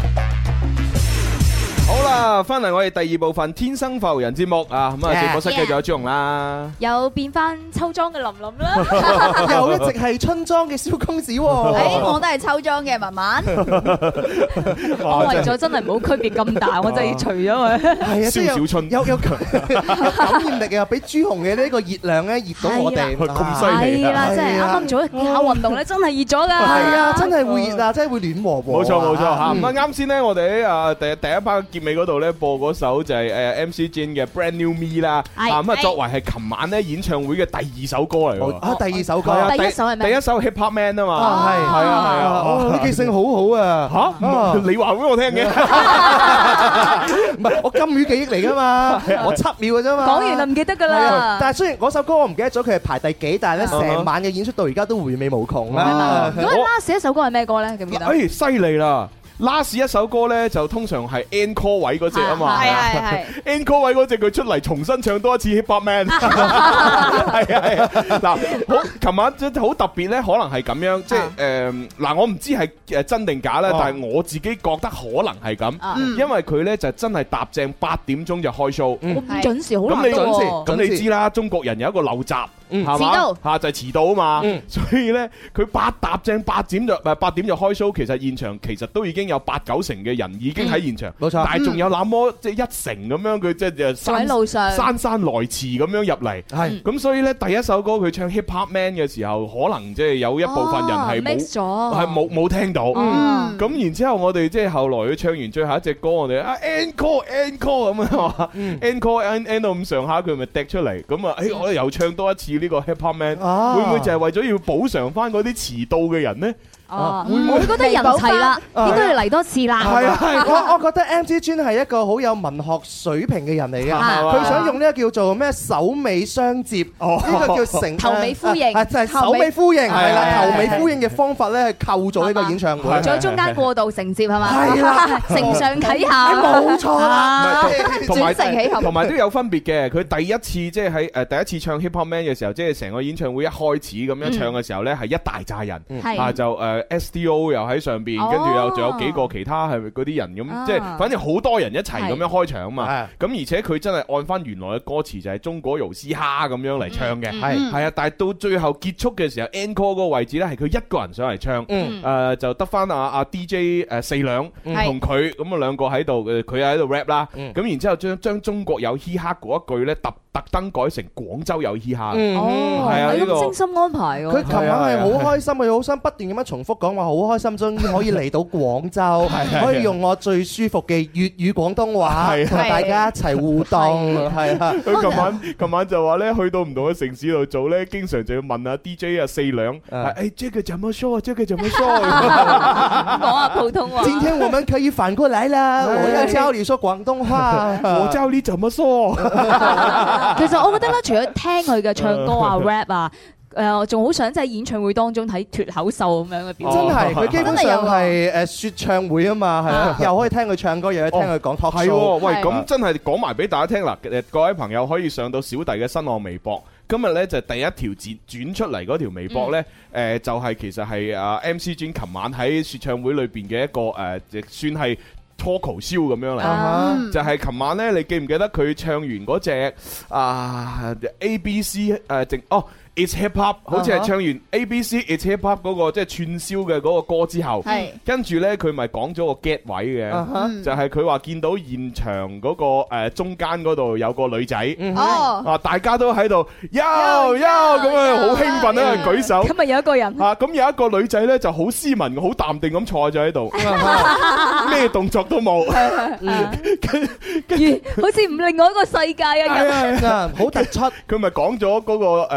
Speaker 3: 好啦，翻嚟我哋第二部分《天生快活人》節目啊，咁啊，直播室繼續有朱紅啦，
Speaker 5: 又變翻秋裝嘅琳琳啦，
Speaker 4: 又一直係春裝嘅蕭公子喎。
Speaker 7: 我都係秋裝嘅文文。
Speaker 5: 我為咗真係唔好區別咁大，我就要除咗佢。
Speaker 4: 係啊，
Speaker 3: 蕭小春
Speaker 4: 有感染力啊，俾朱紅嘅呢個熱量咧熱到我哋
Speaker 3: 咁犀利。
Speaker 5: 係啦，即係啱啱做一下運動咧，真係熱咗㗎。
Speaker 4: 係啊，真係會熱啊，真係會暖和和。
Speaker 3: 冇錯冇錯嚇。咁啊啱先咧，我哋喺第一 part 結尾嗰度咧播嗰首就係MC Jin 嘅 Brand New Me 啦。咁啊作為係琴晚咧演唱會嘅第二首歌嚟喎。
Speaker 4: 第二首歌，
Speaker 5: 第一首係咩？
Speaker 3: 第一首 Hip Hop Man 啊嘛。
Speaker 4: 係啊，你記性好好啊。
Speaker 3: 嚇？你話俾我聽嘅？
Speaker 4: 唔係我金魚記憶嚟㗎嘛，我7秒㗎啫嘛。
Speaker 5: 講完就唔記得㗎啦。
Speaker 4: 但係雖然嗰首歌我唔記得咗佢係排第幾，但係咧成晚嘅演出到而家都回味無窮啦。
Speaker 5: 咁 last 一首歌係咩歌咧？記唔記得？
Speaker 3: 犀利啦！last 一首歌咧就通常係 encore 位嗰隻啊嘛，
Speaker 7: 係
Speaker 3: encore 位嗰隻佢出嚟重新唱多一次 Hip Hop Man，係啊嗱，好，琴晚即係好特別咧，可能係咁樣，即係嗱，我唔知係真定假咧，但係我自己覺得可能係咁，因為佢咧就真係搭正8點鐘就開 show，
Speaker 5: 咁準時好難喎。
Speaker 3: 咁你知啦，中國人有一個陋習。係嘛？嚇就係遲到啊嘛，所以咧佢搭正8點就開 show，其實現場其實都已經有8-9成嘅人已經喺現場，冇錯。但係仲有那麼即係1成咁樣，佢即係
Speaker 5: 喺路上
Speaker 3: 姍姍來遲咁樣入嚟，係咁所以咧第一首歌佢唱 Hip Hop Man 嘅時候，可能即係有一部分人係冇聽到，咁然之後我哋即係後來佢唱完最後一隻歌，我哋encore 咁啊 encore end 到咁上下，佢咪掟出嚟，咁啊我哋又唱多一次。呢個 Hip Hop Man 會唔會就係為咗要補償翻嗰啲遲到嘅人呢？
Speaker 5: 我覺得人齊啦，應該要嚟多次啦。
Speaker 4: 係啊，我覺得 MC Jin 係一個好有文學水平嘅人嚟嘅，佢想用呢個叫做咩首尾相接，呢個叫頭
Speaker 5: 尾呼應，
Speaker 4: 就係首尾呼應，係啦，頭尾呼應嘅方法咧，去構造呢個演唱會。
Speaker 5: 仲有中間過渡承接係嘛？
Speaker 4: 係啦，
Speaker 5: 承上啟下，
Speaker 4: 冇錯啦，
Speaker 5: 轉承起合，
Speaker 3: 同埋都有分別嘅。佢第一次即係喺第一次唱 Hip Hop Man 嘅時候，即係成個演唱會一開始咁樣唱嘅時候咧，係一大紮人，就SDO 又喺上邊，跟住又仲有幾個其他係嗰啲人咁，即係反正好多人一齊咁樣開場啊嘛。咁而且佢真係按翻原來嘅歌詞就係中國有嘻哈咁樣嚟唱嘅，係啊。但係到最後結束嘅時候 encore 嗰個位置咧，係佢一個人上嚟唱，就得翻阿 DJ 4兩同佢咁啊兩個喺度，佢喺度 rap 啦。咁然之後將中國有嘻哈嗰一句咧特登改成廣州有嘻哈。係啊，呢個
Speaker 5: 精心安排。
Speaker 4: 佢琴晚係好開心，佢好想不斷咁樣重複講話，好開心終於可以嚟到廣州，可以用我最舒服嘅粵語廣東話同大家一齊互動。係啊，
Speaker 3: 佢琴晚就話咧，去到唔同嘅城市度做咧，經常就要問下 DJ 4兩，這個怎麼說？這個怎麼說？
Speaker 5: 講下普通話。
Speaker 4: 今天我們可以反過來啦，我要教你說廣東話，
Speaker 3: 我教你怎麼說。
Speaker 5: 其實我覺得咧，除咗聽佢嘅唱歌啊、rap 啊。仲好想即係演唱會當中睇脫口秀咁樣嘅表演。
Speaker 4: 真係，佢基本上係説唱會啊嘛，係啊，又可以聽佢唱歌，又可以聽佢講 talk show。係喎，
Speaker 3: 喂，咁真係講埋俾大家聽啦。各位朋友可以上到小弟嘅新浪微博。今日咧就第一條轉出嚟嗰條微博咧，就係其實係MC Jin 琴晚喺説唱會裏邊嘅一個算係脫口秀咁樣嚟。就係琴晚咧，你記唔記得佢唱完嗰隻ABC It's Hip Hop 好似係唱完 ABC It's Hip Hop 嗰個即係串燒嘅嗰個歌之後，跟住咧佢咪講咗個 get 位嘅，就係佢話見到現場嗰個中間嗰度有個女仔，大家都喺度咁樣好興奮咧舉手。
Speaker 5: 咁咪有一個人
Speaker 3: 咁有一個女仔咧就好斯文、好淡定咁坐咗喺度，咩動作都冇，
Speaker 5: 好似唔另外一個世界啊！
Speaker 4: 好突出。
Speaker 3: 佢咪講咗嗰個女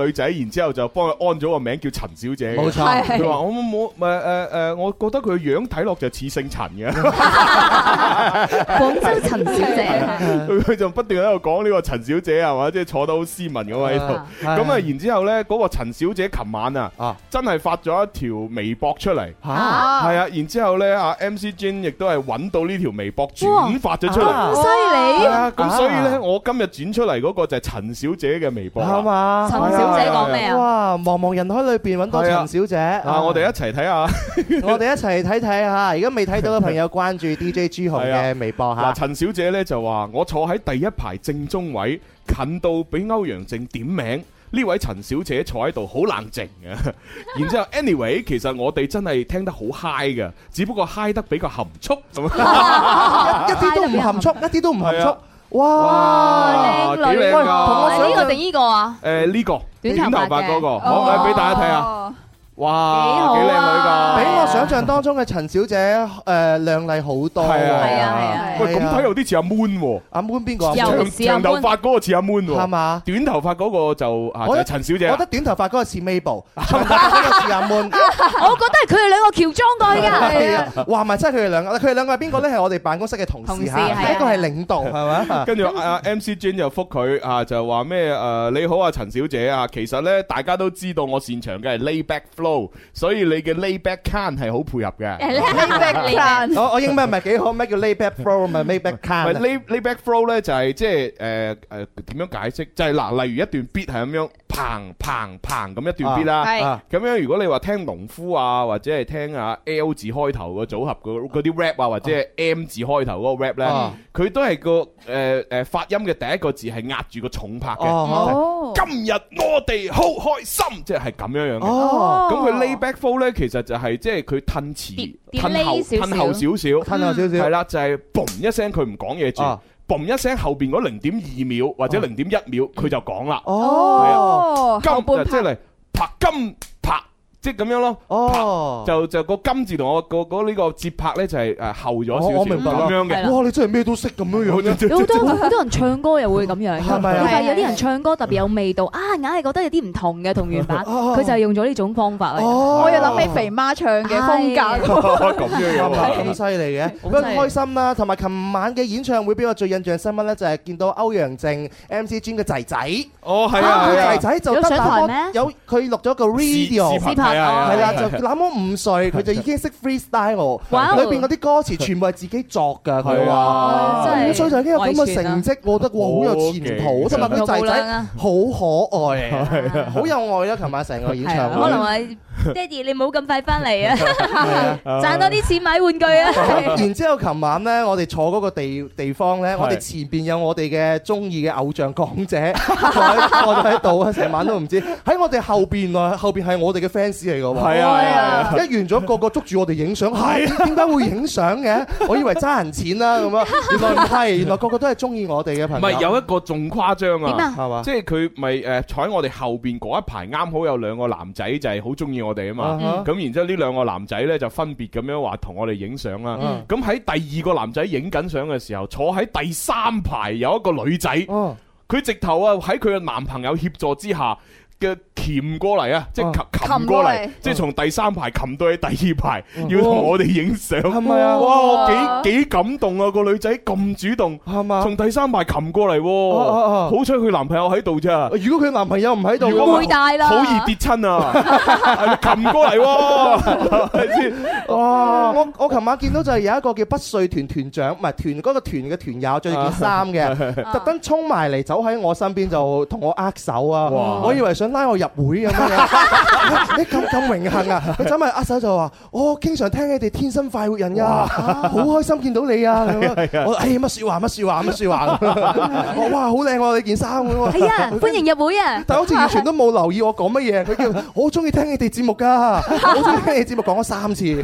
Speaker 3: 女仔，然之後就幫佢安咗個名叫陳小姐。
Speaker 4: 冇錯，
Speaker 3: 佢話我冇我覺得佢樣睇落就似姓陳嘅。
Speaker 5: 廣州陳小姐，
Speaker 3: 佢就不斷喺度講呢個陳小姐係嘛，即係坐得好斯文咁喺度。咁啊，然之後咧，嗰個陳小姐琴晚啊，真係發咗一條微博出嚟。係啊，然之後咧，阿 MC Jin 亦都係揾到呢條微博轉發咗出嚟。
Speaker 5: 好犀利！
Speaker 3: 咁所以咧，我今日轉出嚟嗰個就係陳小姐嘅微博。
Speaker 4: 係嘛？
Speaker 5: 陳小姐講咩啊？
Speaker 4: 哇！茫茫人海裏邊揾到陳小姐
Speaker 3: 啊！我哋一齊睇下，
Speaker 4: 我哋一齊睇睇嚇。而家未睇到嘅朋友關注 DJ 朱紅嘅微博嚇。
Speaker 3: 嗱，陳小姐咧就話：我坐喺第一排正中位，近到俾歐陽靖點名。呢位陳小姐坐喺度好冷靜嘅，然之後 anyway 其實我哋真係聽得好 high 嘅，只不過 high 得比較含蓄，
Speaker 4: 一啲都唔含蓄，一啲都唔含蓄。哇，
Speaker 5: 靚女啊！呢個定呢個啊？
Speaker 3: 呢個短頭髮嗰個，好，俾大家睇下。哇，幾靚女㗎！
Speaker 4: 比我想象當中嘅陳小姐靚麗好多。係
Speaker 5: 啊！
Speaker 3: 喂，咁睇有啲似阿 Moon 喎。阿
Speaker 4: Moon 邊個？
Speaker 3: 長頭髮嗰個似阿 Moon 喎。
Speaker 4: 係嘛？
Speaker 3: 短頭髮嗰個就係陳小姐。
Speaker 4: 我覺得短頭髮嗰個似 Mabel， 長頭髮嗰個似阿 Moon。
Speaker 5: 我覺得係佢哋兩個喬裝過去㗎。
Speaker 4: 係啊！話埋真係佢哋兩個，佢哋兩個係邊個咧？係我哋辦公室嘅同事嚇，一個係領導係咪？跟
Speaker 3: 住阿 MC Jin 就覆佢啊，就話咩你好啊，陳小姐啊，其實咧大家都知道我擅長嘅係 layback flow，所以你嘅 layback can 係好配合嘅。
Speaker 4: layback can，我英文唔係幾好，咩叫 layback flow 咪 layback can。
Speaker 3: layback flow 咧就係即係點樣解釋？就係嗱，例如一段 beat 係咁樣砰砰砰咁一段 beat 啦。咁樣如果你話聽農夫啊，或者係聽啊 L 字開頭個組合嗰啲 rap 啊，或者係 M 字開頭嗰個 rap 咧，佢都係個發音嘅第一個字係壓住個重拍嘅。今日我哋好開心，即係咁樣樣嘅。咁佢 layback flow 咧，其實就係即係佢褪遲、褪後少少，係啦，就係嘣一聲佢唔講嘢住，嘣一聲後邊嗰0.2秒或者0.1秒佢就講啦。金即係嚟拍金拍。即係咁樣咯，就個金字同我個呢個節拍咧就係後咗少少，我明白咁樣嘅。哇！你真係咩都識咁樣樣。
Speaker 5: 有好多人唱歌又會咁樣，
Speaker 4: 係咪啊？
Speaker 5: 有啲人唱歌特別有味道啊，硬係覺得有啲唔同嘅同原版，佢就係用咗呢種方法。
Speaker 7: 我又諗起肥媽唱嘅風格。
Speaker 3: 咁樣
Speaker 4: 咁犀利嘅，不過開心啦。同埋琴晚嘅演唱會，俾我最印象深刻咧，就係見到歐陽靖 MC Jin 嘅仔仔。
Speaker 3: 哦，係啊，
Speaker 4: 仔仔就得那麼有佢錄咗個 video 視頻。係啦，就那麼5歲，佢就已經識 freestyle，裏邊嗰啲歌詞全部係自己作㗎。佢話5歲就已經有咁嘅成績，我覺得哇好有前途，同埋佢仔仔好可愛啊，好有愛啊！琴晚成個演唱會，
Speaker 5: 可能話爹哋你唔好咁快翻嚟啊，賺多啲錢買玩具啊！
Speaker 4: 然之後琴晚咧，我哋坐嗰個地方咧，我哋前邊有我哋嘅中意嘅偶像港姐坐咗喺度啊，成晚都唔知喺我哋後邊啊，後邊係我哋嘅 fans 嚟㗎喎。係啊，一完咗個個捉住我哋影相，係點解會影相嘅？我以為揸人錢啦咁啊，原來唔係，原來個個都係中意我哋嘅朋友。
Speaker 3: 唔係有一個仲誇張啊？
Speaker 5: 點啊？
Speaker 3: 係嘛？即係佢咪坐喺我哋後邊嗰一排，啱好有2個男仔就係好中意我哋啊嘛。咁然之後呢2個男仔咧就分別咁樣話同我哋影相啦。咁喺第2個男仔影緊相嘅時候，坐喺第3排有一個女仔，佢直頭啊喺佢嘅男朋友協助之下嘅鉗過嚟啊，即係擒過嚟，即係從第3排擒到去第2排，要同我哋影相，係咪啊？哇，幾感動啊！個女仔咁主動，係嘛？從第3排擒過嚟，好彩佢男朋友喺度咋。如果佢男朋友唔喺度，
Speaker 5: 會大啦，
Speaker 3: 好易跌親啊！擒過嚟喎，係咪先？哇！
Speaker 4: 我琴晚見到就係有一個叫不遂團團長，唔係團嗰個團嘅團友，着住件衫嘅，特登衝埋嚟走喺我身邊就同我握手啊！我以為想拉我入會咁樣，你咁榮幸啊！佢走埋握手就話：我經常聽你哋天生快活人㗎，好開心見到你啊！我乜説話乜説話乜説話！我哇好靚喎你件衫咁喎！
Speaker 5: 係啊，歡迎入會啊！
Speaker 4: 但好似完全都冇留意我講乜嘢，佢叫我好中意聽你哋節目㗎，我好中意聽你節目講咗3次。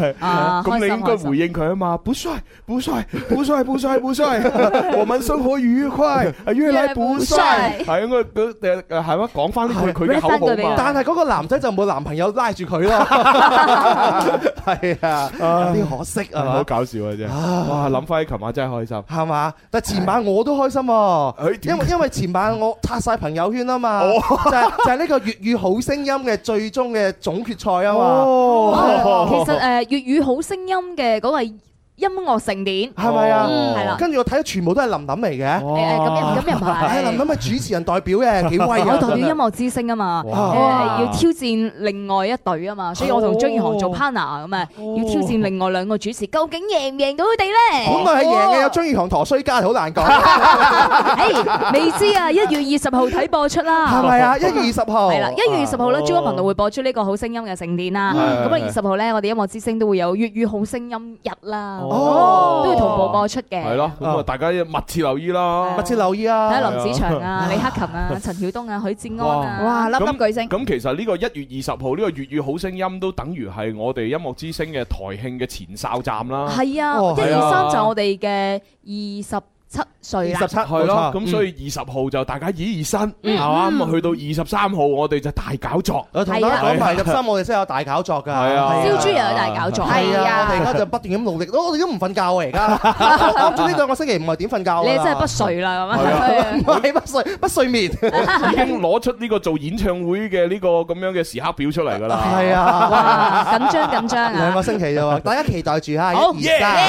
Speaker 3: 咁你應該回應佢啊嘛，不帥，不帥，不帥，不帥，不帥，我們生活愉快，越來不帥，係應該係咩？講翻佢嘅口號嘛。
Speaker 4: 但係嗰個男仔就冇男朋友拉住佢咯，係啊，有啲可惜啊，
Speaker 3: 好搞笑啊真係，哇！諗翻起琴晚真係開心，
Speaker 4: 係嘛？但係前晚我都開心喎，因為前晚我刷晒朋友圈啊嘛，就係呢個粵語好聲音嘅最終嘅總決賽啊嘛。
Speaker 5: 其實粵語好聲音嘅嗰個音樂盛典
Speaker 4: 係咪啊？
Speaker 5: 係啦，
Speaker 4: 跟住我睇到全部都係林琳嚟嘅。
Speaker 5: 咁又唔係，
Speaker 4: 林琳係主持人代表嘅，幾威啊！
Speaker 5: 我代表音樂之星啊嘛，要挑戰另外一隊啊嘛，所以我同張宇航做 partner 咁啊，要挑戰另外兩個主持，究竟贏唔贏到佢哋咧？
Speaker 4: 本來係贏嘅，有張宇航陀衰家，好難講。
Speaker 5: 未知啊，1月20號睇播出啦，
Speaker 4: 係咪啊？1月20號係
Speaker 5: 啦，1月20號咧，珠江頻道會播出呢個好聲音嘅盛典啦。咁啊20號咧，我哋音樂之星都會有粵語好聲音日啦。都會同步播出嘅。
Speaker 3: 係咯，咁啊大家密切留意啦，
Speaker 4: 密切留意啊！
Speaker 5: 睇下林子祥啊、李克勤啊、陳曉東啊、許志安啊，
Speaker 7: 哇，粒粒巨星。
Speaker 3: 咁其實呢個1月20號呢個粵語好聲音都等於係我哋音樂之星嘅台慶嘅前哨站啦。
Speaker 5: 係啊，1、2、3就係我哋嘅27歲啦
Speaker 4: ，27
Speaker 3: 係咯，咁所以20號就大家以熱身，係嘛，咁啊去到23號我哋就大搞作。
Speaker 4: 同大家講埋23我哋真係有大搞作㗎，
Speaker 3: 係啊，
Speaker 5: 燒豬又有大搞作，
Speaker 4: 係啊，我哋而家就不斷咁努力，我哋都唔瞓覺啊而家，啱咗呢兩個星期唔係點瞓覺，
Speaker 5: 你真係不睡啦咁啊，
Speaker 4: 唔係不睡眠，
Speaker 3: 已經攞出呢個做演唱會嘅呢個咁樣嘅時刻表出嚟㗎啦，
Speaker 4: 係啊，
Speaker 5: 緊張啊
Speaker 4: ，2個星期啫喎，大家期待住嚇，
Speaker 5: 好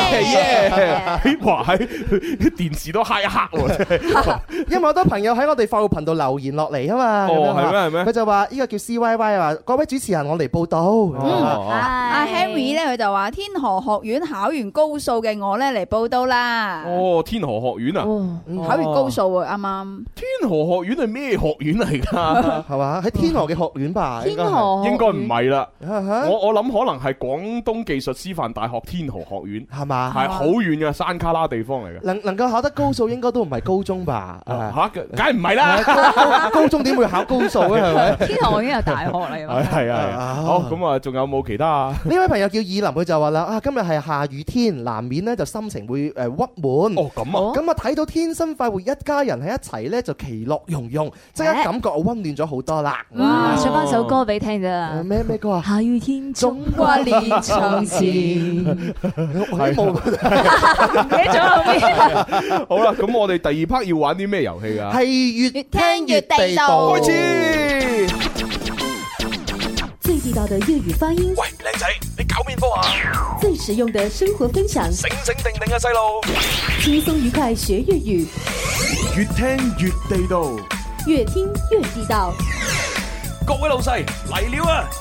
Speaker 3: ，1、2、3，哇喺電視都黑一黑喎，
Speaker 4: 因為好多朋友喺我哋快活頻道留言落嚟啊嘛，
Speaker 3: 係咩？
Speaker 4: 佢就話呢個叫 CYY 話，各位主持人我嚟報道，
Speaker 7: 阿 Henry 咧佢就話天河學院考完高數嘅我咧嚟報道啦。
Speaker 3: 哦，天河學院啊，
Speaker 7: 考完高數啊，啱啱。
Speaker 3: 天河學院係咩學院嚟㗎？
Speaker 4: 係嘛？喺天河嘅學院吧？
Speaker 5: 天河
Speaker 3: 應該唔係啦，我諗可能係廣東技術師範大學天河學院，
Speaker 4: 係嘛？
Speaker 3: 係好遠嘅山卡拉地方嚟嘅。
Speaker 4: 能夠考得高數應該都唔係高中吧？
Speaker 3: 嚇，梗係唔係啦！
Speaker 4: 高中點會考高數咧？係咪？
Speaker 5: 天河已經係大學嚟。
Speaker 3: 係啊，好咁啊，仲有冇其他啊？
Speaker 4: 呢位朋友叫以林，佢就話啦：啊，今日係下雨天，難免咧就心情會鬱悶。
Speaker 3: 哦，咁啊！
Speaker 4: 咁啊，睇到天生快活一家人喺一齊咧，就其樂融融，即刻感覺溫暖咗好多啦。
Speaker 5: 哇！唱翻首歌俾你聽啫。
Speaker 4: 咩歌啊？
Speaker 5: 下雨天總掛念從前。
Speaker 3: 係冇，唔
Speaker 5: 記得咗後面。
Speaker 3: 好啦，咁我哋第2 part 要玩啲咩遊戲啊？
Speaker 4: 係越聽越地道。
Speaker 3: 開始。
Speaker 12: 最地道的粵語發音。
Speaker 1: 喂，靚仔，你搞面科啊？
Speaker 12: 最實用的生活分享。
Speaker 1: 醒醒定定啊，細路！
Speaker 12: 輕鬆愉快學粵語。
Speaker 1: 越聽越地道。
Speaker 12: 越聽越地道。
Speaker 1: 各位老細嚟了啊！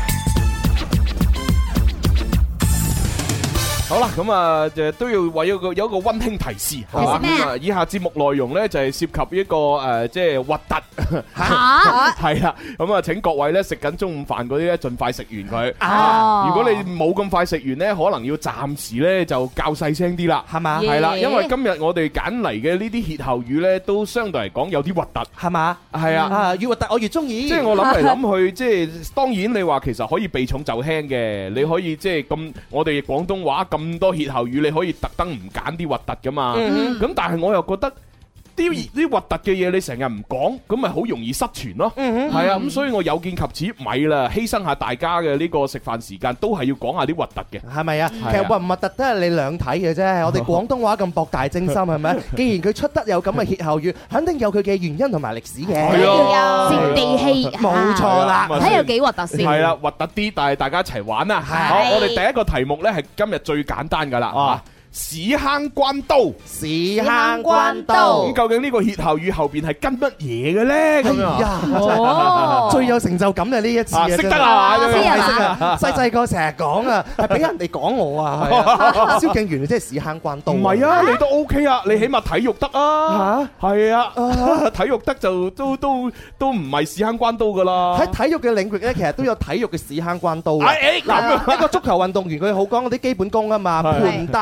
Speaker 3: 好啦，咁啊，都要為有一個溫馨提示，係嘛？以下節目內容咧就係涉及一個即係核突嚇，係啦。咁啊，請各位咧食緊中午飯嗰啲咧，盡快食完佢。如果你冇咁快食完咧，可能要暫時咧就較細聲啲啦，係嘛？係啦，因為今日我哋揀嚟嘅呢啲歇後語咧，都相對嚟講有啲核突，係嘛？係啊，
Speaker 4: 越核突我越中意。
Speaker 3: 即係我諗嚟諗去，即係當然你話其實可以避重就輕嘅，你可以即係咁，我哋廣東話咁多歇後語，你可以特登唔揀啲核突噶嘛？咁但係我又覺得啲核突嘅嘢你成日唔講，咁咪好容易失傳咯。係啊，咁所以我有見及此，咪啦，犧牲下大家嘅呢個食飯時間，都係要講下啲核突嘅，
Speaker 4: 係咪啊？其實核唔核突都係你兩睇嘅啫。我哋廣東話咁博大精深，係咪？既然佢出得有咁嘅歇後語，肯定有佢嘅原因同埋歷史嘅。
Speaker 3: 係啊，
Speaker 5: 接地氣，
Speaker 4: 冇錯啦。
Speaker 5: 睇有幾核突先。
Speaker 3: 係啦，核突啲，但係大家一齊玩啊！好，我哋第一個題目呢係今日最簡單噶啦。屎坑關刀，
Speaker 4: 屎坑關刀。
Speaker 3: 咁究竟呢個歇後語後邊係跟乜嘢嘅咧？咁
Speaker 4: 啊，最有成就感嘅呢一次，
Speaker 3: 識得啊，
Speaker 4: 識啊！細細個成日講啊，係俾人哋講我啊。蕭敬元即係屎坑關刀。
Speaker 3: 唔係啊，你都 OK 啊，你起碼體育得啊。嚇，係啊，體育得就都唔係屎坑關刀噶啦。
Speaker 4: 喺體育嘅領域咧，其實都有體育嘅屎坑關刀。
Speaker 3: 咁
Speaker 4: 一個足球運動員佢好講嗰啲基本功啊嘛，盤帶流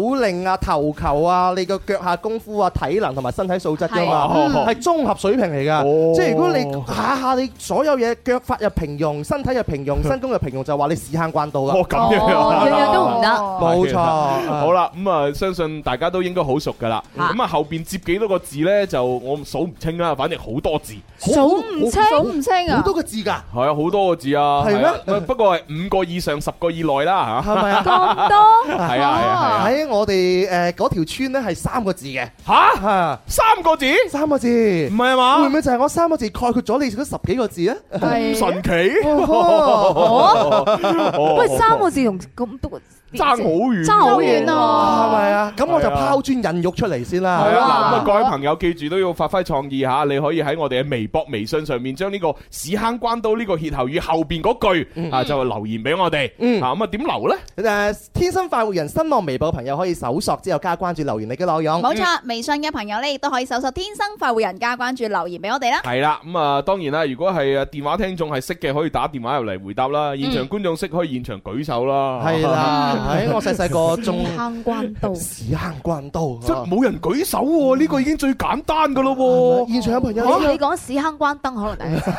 Speaker 4: 口令啊、頭球啊、你個腳下功夫啊、體能同埋身體素質㗎嘛，係綜合水平嚟㗎。即係如果你下下你所有嘢腳法又平庸，身體又平庸，身功又平庸，就話你屎坑關到啦。
Speaker 3: 咁樣
Speaker 5: 樣樣都唔得。
Speaker 4: 冇錯。
Speaker 3: 好啦，咁啊，相信大家都應該好熟㗎啦。咁啊，後邊接幾多個字咧，就我數唔清啦，反正好多字。
Speaker 5: 數唔清啊！
Speaker 4: 好多個字㗎。
Speaker 3: 係啊，好多個字啊。係咩？不過係5個以上10個以內啦嚇。
Speaker 4: 係咪啊？
Speaker 5: 咁多？
Speaker 3: 係啊。
Speaker 4: 喺我哋嗰條村咧係3個字嘅。
Speaker 3: 嚇？3個字
Speaker 4: ？3個字。
Speaker 3: 唔係啊嘛？
Speaker 4: 會唔會就係我3個字概括咗你嗰10幾個字啊？
Speaker 3: 咁神奇？
Speaker 5: 喂，3個字同咁多個字
Speaker 3: 爭好遠，
Speaker 5: 爭好遠啊！
Speaker 4: 係咪啊？咁我就拋磚引玉出嚟先啦。
Speaker 3: 係啊，嗱咁啊，各位朋友記住都要發揮創意嚇，你可以喺我哋嘅微博、微信上面將呢個屎坑關刀呢個歇後語後邊嗰句啊，就留言俾我哋。啊咁啊，點留咧？
Speaker 4: 天生快活人新浪微博嘅朋友可以搜索之後加關注留言你嘅內容。
Speaker 7: 冇錯，微信嘅朋友咧亦都可以搜索天生快活人加關注留言俾我哋啦。
Speaker 3: 係啦，咁啊當然啦，如果係電話聽眾係識嘅，可以打電話入嚟回答啦。現場觀眾識可以現場舉手啦。
Speaker 4: 係啦，喺我細細個
Speaker 5: 屎坑關刀，
Speaker 4: 屎坑關刀，
Speaker 3: 即係冇人舉手喎，呢個已經最簡單噶咯喎。
Speaker 4: 現場有朋友，
Speaker 5: 你講屎坑關燈可能第一次。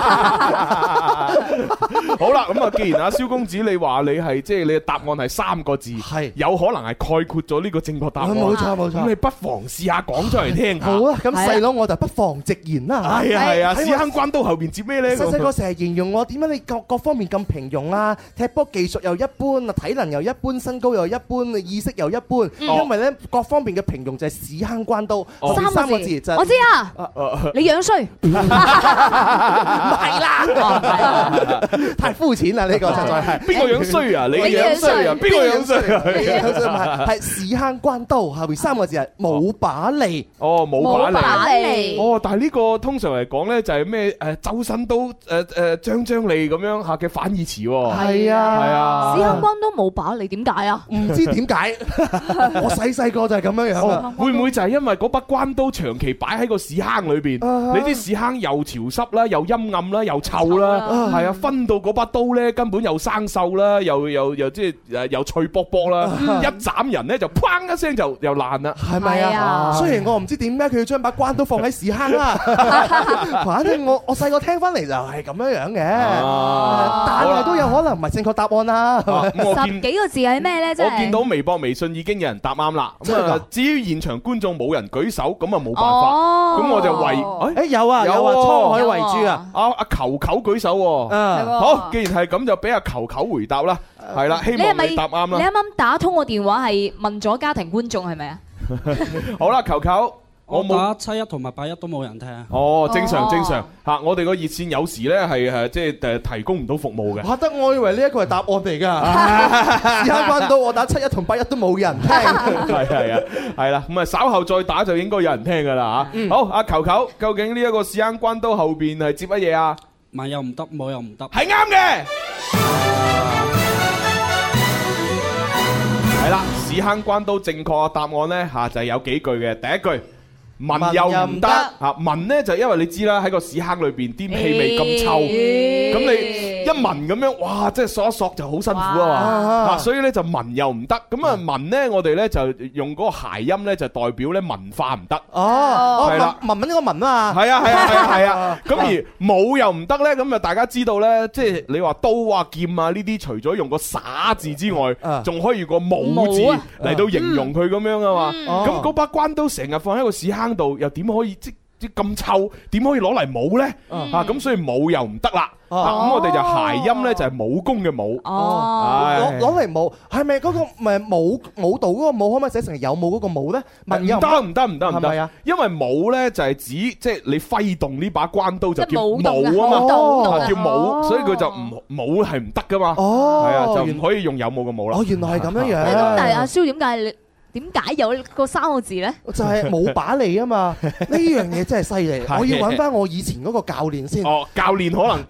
Speaker 3: 好啦，咁啊，既然阿蕭公子你話你係即係你嘅答案係3個字，係有可能係概括咗呢個正確答案。
Speaker 4: 冇錯冇錯，
Speaker 3: 咁你不妨試下講出嚟聽下。
Speaker 4: 好啊，咁細佬我就不妨直言啦。
Speaker 3: 係啊，屎坑關刀後邊接咩咧？
Speaker 4: 細細個成日形容我點解你各方面咁平庸啊？踢波技術又一般，體能又一般，身高又一般，意識又一般。因為咧各方面嘅平庸就係屎坑關刀。3個字就
Speaker 5: 我知啊，你樣衰。唔
Speaker 4: 係啦，太膚淺啦呢個實在係。
Speaker 3: 邊個樣衰啊？你樣衰啊？邊個樣衰啊？
Speaker 4: 唔係，係屎坑關刀後邊3個字係冇把利。
Speaker 3: 哦，冇把利。
Speaker 5: 哦，
Speaker 3: 但係呢個通常嚟講咧就係咩周身都張利咁樣嚇嘅反義詞喎。
Speaker 4: 係啊，
Speaker 3: 係啊。
Speaker 5: 屎坑關刀冇把利點解啊？
Speaker 4: 唔知點解，我細個就係咁樣樣啊。
Speaker 3: 會唔會就係因為嗰把關刀長期擺喺個屎坑裏邊？你啲屎坑又潮濕啦，又陰暗啦，又臭啦，係啊，分到嗰把刀咧根本又生鏽啦，又即係又脆卜卜啦，一斬人咧就砰一聲就又爛啦，
Speaker 4: 係咪啊？雖然我唔知點解佢要將把關刀放喺屎坑啦，反正我細個聽翻嚟就係咁樣樣嘅，但係都有可能唔係正確答案啦。
Speaker 5: 10幾個字係咩咧？
Speaker 3: 我見到微博、微信已經有人答啱啦。咁啊，至於現場觀眾冇人舉手，咁啊冇辦法。咁我就為
Speaker 4: 有啊，滄海遺珠啊！
Speaker 3: 阿球球舉手喎。好，既然係咁，就俾阿球球回答啦。係啦，希望你答啱啦。
Speaker 5: 你啱啱打通個電話係問咗家庭觀眾係咪啊？
Speaker 3: 好啦，球球。
Speaker 13: 我打71同埋81都冇人聽。
Speaker 3: 哦，正常嚇，我哋個熱線有時咧係即係提供唔到服務嘅。
Speaker 4: 嚇得我以為呢一個係答案嚟㗎。屎坑關刀我打71同81都冇人聽。
Speaker 3: 係啊，係啦，咁啊稍後再打就應該有人聽㗎啦嚇。好，阿球球，究竟呢一個屎坑關刀後邊係接乜嘢啊？
Speaker 13: 慢又唔得，冇又唔得。
Speaker 3: 係啱嘅。係啦，屎坑關刀正確嘅答案咧嚇就係有幾句嘅。第一句。聞又唔得嚇，聞咧就因為你知啦，喺個屎坑裏邊啲氣味咁臭，咁你一聞咁樣，哇！即係索一索就好辛苦啊嘛，所以咧就聞又唔得。咁啊聞咧，我哋咧就用嗰個諧音咧，就代表咧文化唔得。
Speaker 4: 哦，
Speaker 3: 係啦，
Speaker 4: 文呢個文啊，
Speaker 3: 係啊。咁而武又唔得咧，咁啊大家知道咧，即係你話刀啊劍啊呢啲，除咗用個灑字之外，仲可以個武字嚟到形容佢咁樣啊嘛。咁嗰把關刀成日放喺個屎坑度又點可以即咁臭？點可以攞嚟舞咧？咁所以舞又唔得啦。咁我哋就諧音咧就係武功嘅武。
Speaker 4: 攞嚟舞係咪嗰個咪舞蹈嗰個舞可唔可以寫成有舞嗰個舞咧？
Speaker 3: 唔得，係咪啊？因為舞咧就係指即係你揮動呢把關刀就叫舞啊嘛，叫舞，所以佢就唔舞係唔得噶嘛。係啊，就唔可以用有舞嘅舞啦。
Speaker 4: 原來係咁樣樣。
Speaker 5: 咁但係阿蕭點解有個3個字咧？
Speaker 4: 就係冇把利啊嘛！呢樣嘢真係犀利，我要揾翻我以前嗰個教練先。
Speaker 3: 哦，教練可能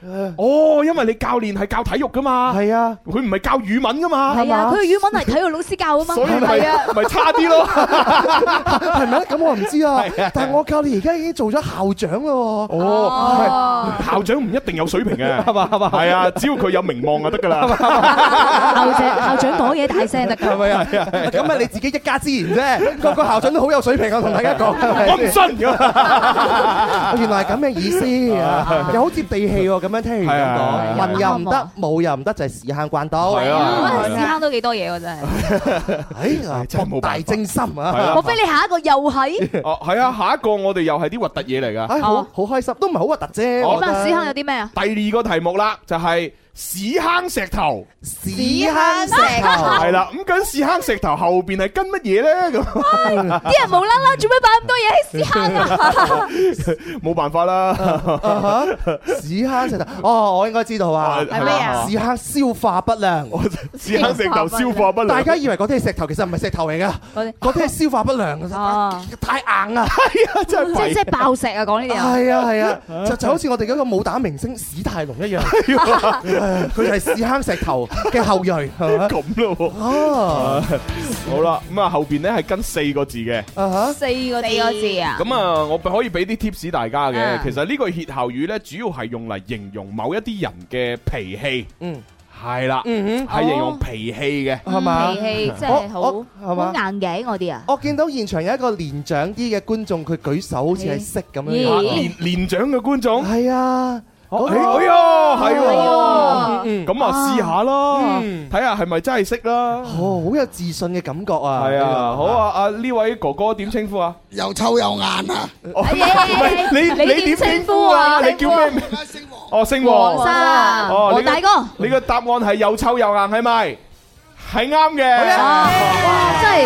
Speaker 3: 哦，因為你教練係教體育噶嘛，
Speaker 4: 係啊，
Speaker 3: 佢唔係教語文噶嘛，
Speaker 5: 係啊，佢嘅語文係體育老師教啊嘛，
Speaker 3: 所以咪差啲咯，
Speaker 4: 係咪？咁我唔知啊，但係我教練而家已經做咗校長咯。
Speaker 3: 哦，校長唔一定有水平嘅，係嘛？係啊，只要佢有名望就得噶啦。
Speaker 5: 校長講嘢大聲得㗎，
Speaker 4: 係咪啊？咁啊，你自己一家之言啫，個校長都好有水平啊，同大家講。
Speaker 3: 我唔信㗎，
Speaker 4: 原來係咁嘅意思啊，又好接地氣喎。咁樣聽完咁講，文又唔得，武又唔得，就係屎坑關刀。
Speaker 5: 屎坑都幾多嘢喎，真係。
Speaker 4: 哎呀，博大精深啊！
Speaker 5: 我俾你下一個又係。
Speaker 3: 哦，係啊，下一個我哋又係啲核突嘢嚟㗎。
Speaker 4: 好開心，都唔係好核突啫。
Speaker 5: 咁啊，屎坑有啲咩啊？
Speaker 3: 第二個題目啦，就係屎坑石頭。
Speaker 4: 屎坑石頭
Speaker 3: 係啦，咁究竟屎坑石頭後邊係跟乜嘢咧？咁
Speaker 5: 啲人無啦啦做咩擺咁多嘢喺屎坑啊？
Speaker 3: 冇辦法啦。
Speaker 4: 屎坑石頭，哦，我應該知道啊。
Speaker 7: 係咩啊？
Speaker 4: 屎坑消化不良。
Speaker 3: 屎坑石頭消化不良。
Speaker 4: 大家以為嗰啲係石頭，其實唔係石頭嚟㗎。嗰啲係消化不良嘅，太硬啊！
Speaker 3: 係啊，真係
Speaker 5: 即係爆石啊！講呢啲啊。
Speaker 4: 係啊，就好似我哋嗰個武打明星史泰龍一樣，佢就係屎坑石頭嘅後裔，係咪？
Speaker 3: 咁咯喎。哦，好啦，咁啊後邊咧係跟4個字嘅。
Speaker 7: 四個字啊。
Speaker 3: 咁啊，我可以俾啲 tips 大家嘅。其實呢個歇後語咧，主要係用嚟形容某一啲人嘅脾氣。係啦，係形容脾氣嘅，
Speaker 4: 係嘛？
Speaker 5: 脾氣即係好硬頸嗰啲啊！
Speaker 4: 我見到現場有一個年長啲嘅觀眾，佢舉手好似係識咁樣。
Speaker 3: 年長嘅觀眾
Speaker 4: 係啊。
Speaker 3: 哎呀，係喎，咁啊試下咯，睇下係咪真係識啦。
Speaker 4: 哦，好有自信嘅感覺啊！
Speaker 3: 係啊，好啊，呢位哥哥點稱呼啊？
Speaker 14: 又臭又硬啊！
Speaker 3: 唔係你點稱呼啊？你叫咩名？哦，姓黃
Speaker 5: 生，黃大哥。
Speaker 3: 你個答案係又臭又硬係咪？係啱嘅。
Speaker 5: 哇，真係。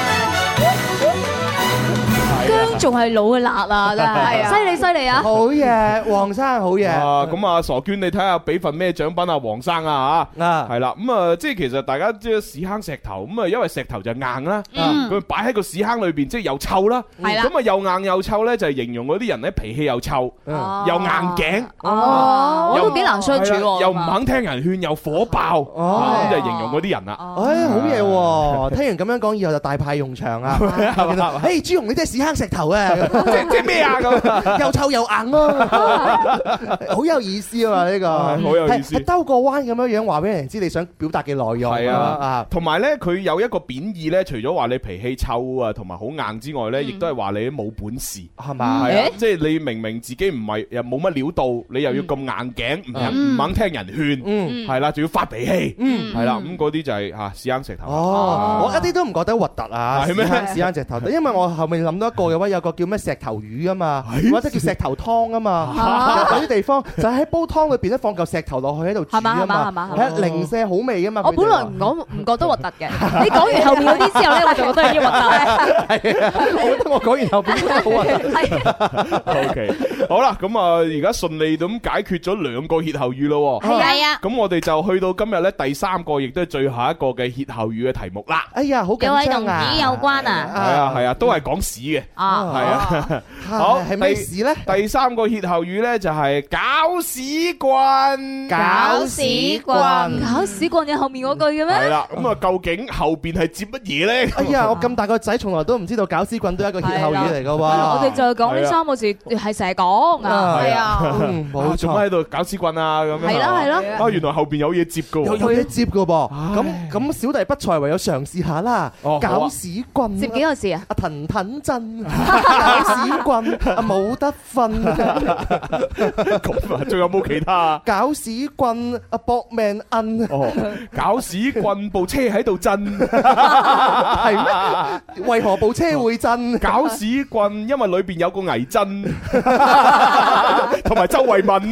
Speaker 5: 姜仲係老嘅辣啊！真係，犀利啊！
Speaker 4: 好嘢，黃生好嘢。
Speaker 3: 咁啊，傻娟，你睇下俾份咩獎品啊？黃生啊嚇，係啦，咁啊，即係其實大家即係屎坑石頭，咁啊，因為石頭就硬啦，佢擺喺個屎坑裏邊，即係又臭啦，咁啊又硬又臭咧，就係形容嗰啲人咧脾氣又臭，又硬頸，
Speaker 5: 我都幾難相處喎，
Speaker 3: 又唔肯聽人勸，又火爆，咁就係形容嗰啲人啦。
Speaker 4: 唉，好嘢喎！聽完咁樣講，以後就大派用場啊！嘿，朱紅，你真係屎坑石頭啊！
Speaker 3: 即係咩啊？咁
Speaker 4: 又臭又硬咯，好有意思啊！呢個
Speaker 3: 好有意思，
Speaker 4: 係兜個彎咁樣樣話俾人知你想表達嘅內容。
Speaker 3: 係啊，同埋咧，佢有一個貶義咧，除咗話你脾氣臭啊，同埋好硬之外咧，亦都係話你冇本事，係嘛？係啊，即係你明明自己唔係又冇乜料到，你又要咁硬頸，唔肯聽人勸，係啦，仲要發脾氣，係啦，咁嗰啲就係嚇屎坑石頭。
Speaker 4: 哦，我一啲都唔覺得核突啊！
Speaker 3: 係咩？
Speaker 4: 屎坑石頭，因為我後面諗到一個嘅話，有個叫咩石頭魚啊嘛，或者叫石頭湯啊嘛，有啲地方就喺煲湯裏邊咧放嚿石頭落去喺度煮啊嘛，係零舍好味啊嘛。
Speaker 5: 我本來唔覺得核突嘅，你講完後面嗰啲之後咧，我就覺得有啲核突。
Speaker 4: 係，我覺得我講完後邊覺得好核突。
Speaker 3: OK，好啦，咁啊，而家順利咁解決咗2個歇後語咯。
Speaker 5: 係啊，
Speaker 3: 咁我哋就去到今日咧第3個，亦都係最後一個嘅歇後語嘅題目啦。
Speaker 4: 哎呀，好緊張啊！
Speaker 5: 同屎有關啊？
Speaker 3: 係啊，都係講屎嘅。係啊，好，
Speaker 4: 係咩事咧？
Speaker 3: 第3個歇後語咧就係搞屎棍。
Speaker 5: 搞屎棍，搞屎棍有後面嗰句嘅咩？
Speaker 3: 係啦，咁啊，究竟後邊係接乜嘢咧？
Speaker 4: 哎呀，我咁大個仔，從來都唔知道搞屎棍都係一個歇後語嚟噶喎。
Speaker 5: 我哋就係講呢3個字，係成日講啊。係啊，
Speaker 4: 冇錯，
Speaker 3: 做乜喺度搞屎棍啊？咁樣
Speaker 5: 係咯係咯。
Speaker 3: 啊，原來後邊有嘢接噶，
Speaker 4: 有嘢接噶噃。咁小弟不才，唯有嘗試下啦。搞屎棍
Speaker 5: 接幾個字啊？
Speaker 4: 阿騰騰震，搞屎棍啊冇得瞓。
Speaker 3: 咁啊，仲有冇其他啊？
Speaker 4: 搞屎棍啊搏命摁。
Speaker 3: 哦，搞屎棍部車喺度震，
Speaker 4: 係咩？為何部車會震？
Speaker 3: 搞屎棍，因為裏邊有個危震，同埋周慧敏。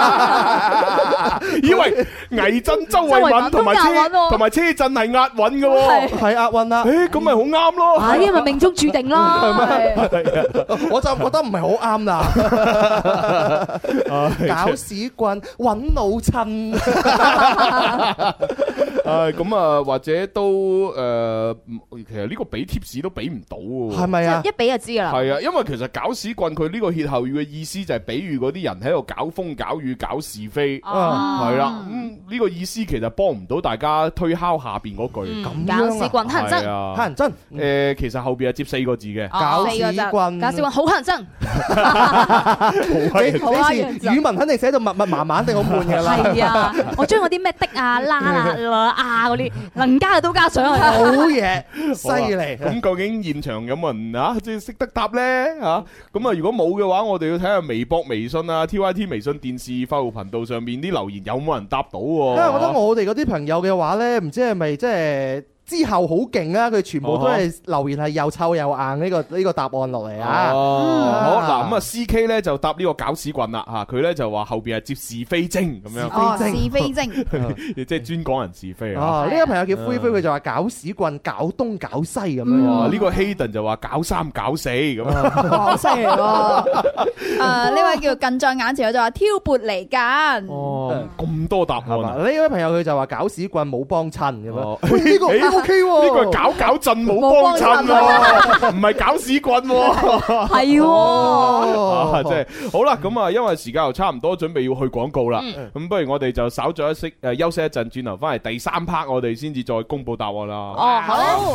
Speaker 3: 以為危震、周慧敏同埋車震係押韻嘅喎，
Speaker 4: 係押韻啦。
Speaker 3: 誒，咁咪好啱咯。
Speaker 5: 啊，因為命中注定啦。
Speaker 4: 我就覺得唔係好啱啦。搞屎棍揾老襯。
Speaker 3: 咁啊，或者都其實呢個俾 tips 都俾唔到喎。
Speaker 4: 係咪啊？
Speaker 5: 一俾就知㗎啦。
Speaker 3: 係啊，因為其實搞屎棍佢呢個歇後語嘅意思就係比喻嗰啲人喺度搞風搞雨搞是非，係啦。呢個意思其實幫唔到大家推敲下邊嗰句。
Speaker 5: 搞屎棍乞人憎，
Speaker 4: 乞人憎。
Speaker 3: 其實後邊係接4個字嘅。
Speaker 4: 搞屎棍，
Speaker 5: 搞屎棍好乞人憎。
Speaker 4: 你語文肯定寫到密密麻麻定好悶㗎啦。
Speaker 5: 係啊，我將嗰啲咩的啊、啦啊嗰啲能加嘅都加上去。
Speaker 4: 好嘢，犀利。
Speaker 3: 咁究竟現場有冇人啊？即係識得答咧嚇？咁啊，如果冇嘅話，我哋要睇下微博、微信啊、TYT 微信電視快活頻道上面啲留言有冇人答到喎？因為
Speaker 4: 我覺得我哋嗰啲朋友嘅話咧，唔知係咪即係之後好勁啊！佢全部都係留言係又臭又硬呢個答案落嚟啊！
Speaker 3: 好嗱，咁啊 CK 咧就答呢個搞屎棍啦嚇，佢咧就話後邊係接是非精咁樣。
Speaker 7: 是非精，
Speaker 3: 即係專講人是非啊！
Speaker 4: 呢個朋友叫灰灰，佢就話搞屎棍搞東搞西咁樣。
Speaker 3: 呢個希頓就話搞3搞4咁樣。
Speaker 7: 好犀利喎！呢位叫近在眼前，佢就話挑撥離間。
Speaker 3: 哦，咁多答案啊！
Speaker 4: 呢位朋友佢就話搞屎棍冇幫襯咁樣。呢個OK 喎，
Speaker 3: 呢個係搞震冇幫襯喎，唔係搞屎棍喎。
Speaker 5: 係喎，
Speaker 3: 即係好啦，咁啊，因為時間又差唔多，準備要去廣告啦。咁不如我哋就稍作休息一陣，轉頭翻嚟第3 part， 我哋先至再公布答案啦。
Speaker 5: 哦，好。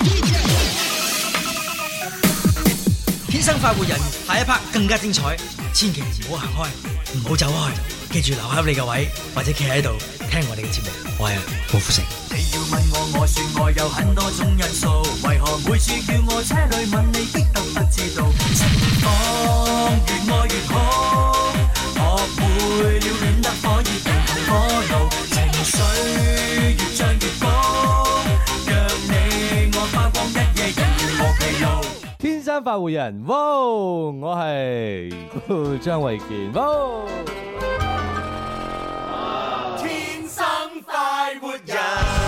Speaker 14: 天生快活人，下一 part 更加精彩，千祈唔好行開，唔好走開，記住留喺你嘅位，或者企喺度聽我哋嘅節目。我係郭富城。
Speaker 10: 你要問我，我說我有很多種因素，為何每次叫我車裏問你的都不知道？情況越愛越好，學會了戀得可以平衡火爐，情緒越漲越高，讓你我花光一夜人無疲勞。
Speaker 15: 天生快活人，哇！我係張衛健，哇！
Speaker 1: 天生快活人，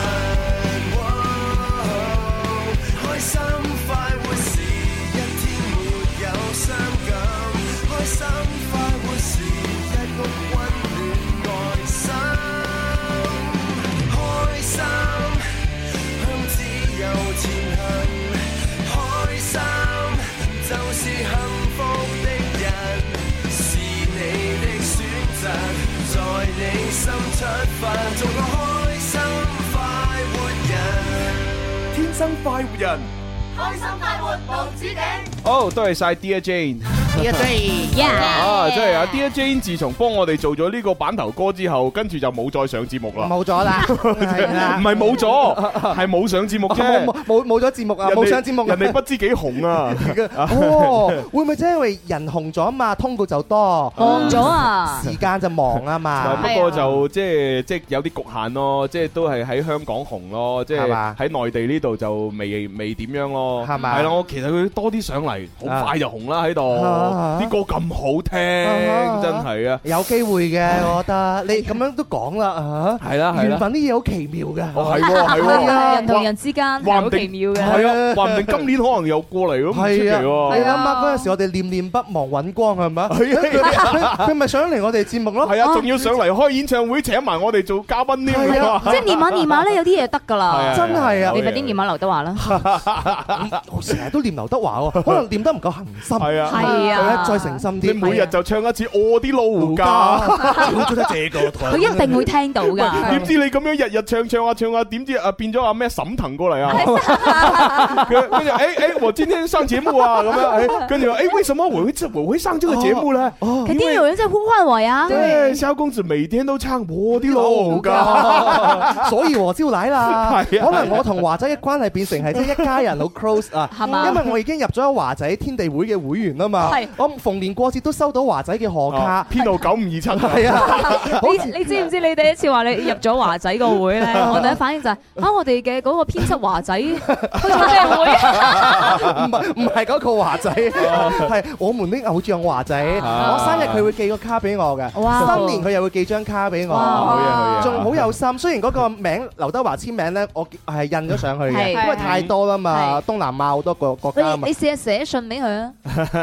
Speaker 1: 開心快活是一天沒有傷感，開心快活是一屋溫暖愛心，開心向自由前行，開心就是幸福的人，是你的選擇，在你心出發，做個開心快活人，天生快活人，開心快活無止境。
Speaker 3: 好，多謝晒 Dear Jane。Dear Jane， 啊，真係啊 Dear Jane， 自從幫我哋做咗呢個版頭歌之後，跟住就冇再上節目啦。
Speaker 4: 冇咗啦，
Speaker 3: 唔係冇咗，係冇上節目啫。
Speaker 4: 冇咗節目啊，冇上節目。
Speaker 3: 人哋不知幾紅啊。
Speaker 4: 哦，會唔會真係因為人紅咗嘛？通告就多，
Speaker 5: 紅咗啊，
Speaker 4: 時間就忙啊嘛。
Speaker 3: 不過就即係有啲局限咯，即係都係喺香港紅咯，即係喺內地呢度就未點樣咯。係咪？係啦，我其實佢多啲上嚟，好快就紅啦喺度。啲歌咁好聽，真係啊！
Speaker 4: 有機會嘅，我覺得你咁樣都講啦，
Speaker 3: 係啦，
Speaker 4: 緣分啲嘢好奇妙嘅，
Speaker 3: 係喎，
Speaker 5: 人同人之間好奇妙嘅，
Speaker 3: 係啊，話唔定今年可能又過嚟咁出奇喎。
Speaker 4: 你諗下嗰陣時，我哋念念不忘尹光係咪？佢咪上嚟我哋節目咯？
Speaker 3: 係啊，仲要上嚟開演唱會，請埋我哋做嘉賓添。
Speaker 5: 即係念下咧，有啲嘢得㗎啦。
Speaker 4: 真係啊！
Speaker 5: 你快啲念下劉德華啦！
Speaker 4: 我成日都念劉德華喎，可能念得唔夠恆心。
Speaker 3: 係啊，
Speaker 5: 係啊，
Speaker 3: 再誠心啲。你每日就唱一次我啲老家，
Speaker 4: 好咗得這個台。
Speaker 5: 佢一定會聽到㗎。
Speaker 3: 點知你咁樣日日唱下，點知變咗阿咩沈騰過嚟啊？跟住我今天上節目啊，咁樣跟住為什麼我會上這個節目呢？
Speaker 5: 肯定有人在呼喚我呀。
Speaker 3: 對，蕭公子每天都唱我啲老家，
Speaker 4: 所以我招來啦。可能我同華仔嘅關係變成係即係一家人好 close 啊，係嘛？因為我已經入咗華仔天地會嘅會員啦嘛。我逢年過節都收到華仔嘅賀卡，
Speaker 3: 編號9527。
Speaker 4: 係啊，
Speaker 5: 你知唔知你第一次話你入咗華仔個會咧？我第一反應就係我哋嘅嗰個編輯華仔去咗咩會啊？
Speaker 4: 唔係嗰個華仔，係我們的偶像華仔。我生日佢會寄個卡俾我嘅，新年佢又會寄張卡俾我，仲好有心。雖然嗰個名劉德華簽名咧，我係印咗上去嘅，因為太多啦嘛，東南亞好多個國家啊嘛。
Speaker 5: 你試下寫信俾佢啊！
Speaker 4: 我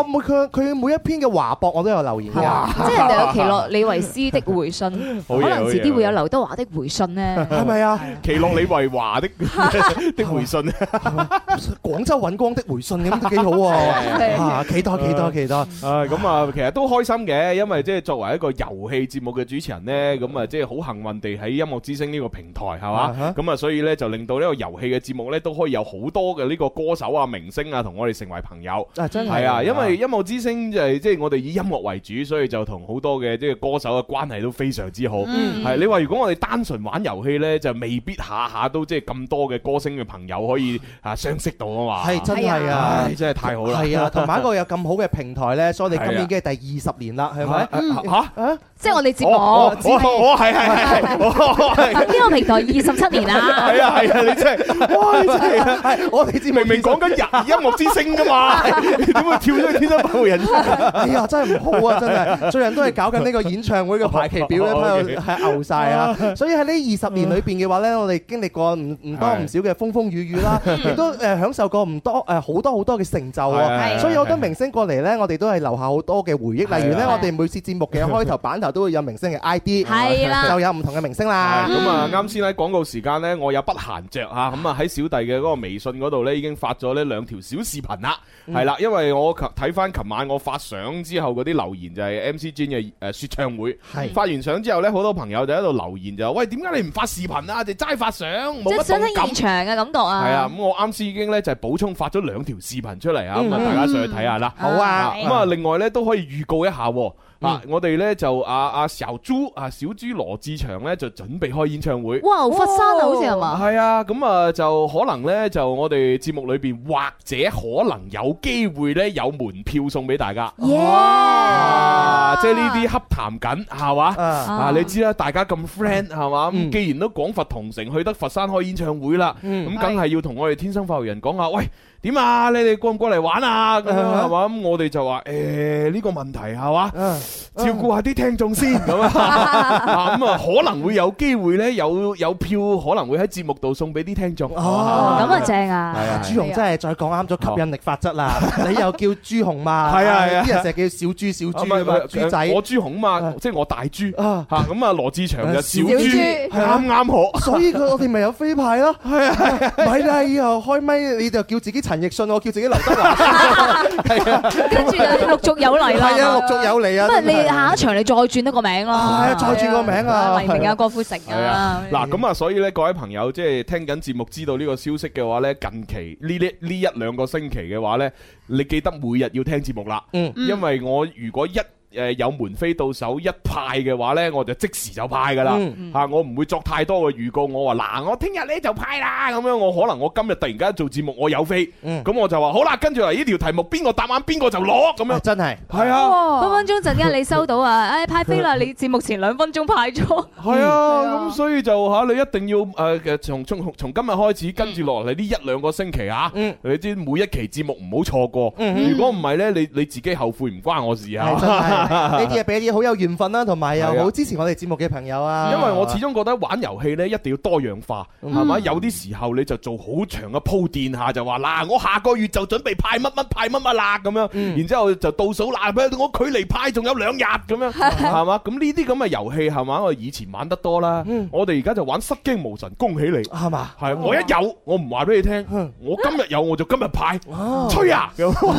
Speaker 4: 佢每一篇嘅華博我都有留言㗎，
Speaker 5: 即係人哋有奇洛李維斯的回信，可能遲啲會有劉德華的回信咧，
Speaker 4: 係咪啊？
Speaker 3: 奇洛李維華的回信，
Speaker 4: 廣州尹光的回信咁都幾好喎，期待。
Speaker 3: 咁啊，其實都開心嘅，因為即係作為一個遊戲節目嘅主持人咧，咁啊即係好幸運地喺音樂之星呢個平台係嘛，咁啊所以咧就令到呢個遊戲嘅節目咧都可以有好多嘅呢個歌手啊、明星啊同我哋成為朋友。
Speaker 4: 真
Speaker 3: 係啊，因為音樂之星就係即係我哋以音樂為主，所以就同好多嘅即係歌手嘅關係都非常之好。係你話如果我哋單純玩遊戲咧，就未必下下都即係咁多嘅歌星嘅朋友可以相識到啊嘛。
Speaker 4: 係真係啊，
Speaker 3: 真係太好啦。
Speaker 4: 係啊，同埋一個有咁好嘅平台咧，所以我哋今年已經係第20年啦，係咪？
Speaker 5: 即係我哋節目，
Speaker 3: 係
Speaker 5: 呢個平台27年啦。
Speaker 3: 係啊，你真係，哇！真係，
Speaker 4: 我哋節目
Speaker 3: 明明講緊音樂之星㗎嘛，點會跳咗去天生快活人？
Speaker 4: 哎呀，真係唔好啊！真係，最近都係搞緊呢個演唱會嘅排期表咧，喺度係牛曬啊！所以喺呢20年裏邊嘅話咧，我哋經歷過唔多唔少嘅風風雨雨啦，亦都享受過好多嘅成就啊！所以好多明星過嚟咧，我哋都係留下好多嘅回憶。例如咧，我哋每次節目嘅開頭版頭都會有明星嘅 ID，係啦，就有唔同嘅明星啦。
Speaker 3: 咁啊，啱先喺廣告時間咧，我有不閒着嚇，咁啊喺小弟嘅嗰個微信嗰度咧，已經發咗呢2條小視頻啦，係啦，因為我睇翻琴晚我發相之後嗰啲留言就係 MC Jin 嘅説唱會，發完相之後咧，好多朋友就喺度留言就話：喂，點解你唔發視頻啊？就齋發相，冇乜動感。即係想喺現場嘅感覺啊！係啊，咁我啱先已經咧就係補充發咗2條視頻出嚟啊，咁啊大家上去睇下啦。
Speaker 4: 好啊，
Speaker 3: 咁啊另外咧都可以預告一下。我哋咧就阿小豬羅志祥咧就準備開演唱會。
Speaker 5: 哇！佛山啊，好似係嘛？
Speaker 3: 係啊，咁啊就可能咧就我哋節目裏邊或者可能有機會咧有門票送俾大家。即係呢啲洽談緊係嘛？你知啦，大家咁 friend 係嘛？咁既然都廣佛同城去得佛山開演唱會啦，咁梗係要同我哋天生快活人講下，喂，點啊？你哋過唔過嚟玩啊？咁樣係嘛？咁我哋就話呢個問題係嘛？照顧下啲聽眾先咁啊！咁啊可能會有機會咧，有票可能會喺節目度送俾啲聽眾。
Speaker 5: 哦，咁啊正啊！
Speaker 4: 係啊，朱紅真係再講啱咗吸引力法則啦！你又叫朱紅嘛？
Speaker 3: 係啊，
Speaker 4: 啲人成日叫小豬啊嘛，豬仔。
Speaker 3: 我朱紅嘛，即係我大豬嚇。咁啊，羅志祥就小豬，啱好。
Speaker 4: 所以我哋咪有飛派咯。係啊，咪啦！以後開咪你就叫自己陳奕迅，我叫自己劉德華。係啊，
Speaker 5: 跟住就陸續有嚟啦。
Speaker 4: 係啊，陸續有嚟啊。
Speaker 5: 咁你下一場你再轉一個名咯。係
Speaker 4: 啊，再轉個名啊，
Speaker 5: 黎明啊，郭富城啊。
Speaker 3: 嗱，咁啊，所以咧，各位朋友即係聽緊節目，知道呢個消息嘅話咧，近期呢1-2個星期嘅話咧，你記得每日要聽節目啦。因為我如果有門飛到手一派嘅話呢，我就即時就派噶啦嚇，我唔會作太多嘅預告。我話嗱，我聽日呢就派啦咁樣。我可能我今日突然間做節目，我有飛，咁我就話好啦，跟住嚟呢條題目邊個答啱邊個就攞咁樣。
Speaker 4: 真係
Speaker 3: 係啊，
Speaker 5: 分分鐘陣間你收到啊，派飛啦！你節目前2分鐘派咗。係
Speaker 3: 啊，咁所以就嚇你一定要從今日開始跟住落嚟呢1-2個星期啊，你知每一期節目唔好錯過。如果唔係呢，你自己後悔唔關我事啊。
Speaker 4: 呢啲係俾啲好有緣分啦，同埋又好支持我哋節目嘅朋友啊！
Speaker 3: 因為我始終覺得玩遊戲咧一定要多樣化，係咪？有啲時候你就做好長嘅鋪墊下，就話嗱，我下個月就準備派乜啦咁樣，然之後就倒數啦，我距離派仲有2日咁樣，係嘛？咁呢啲咁嘅遊戲係嘛？我以前玩得多啦，我哋而家就玩失驚無神，恭喜你係嘛？係我一有我唔話俾你聽，我今日有我就今日派，吹啊！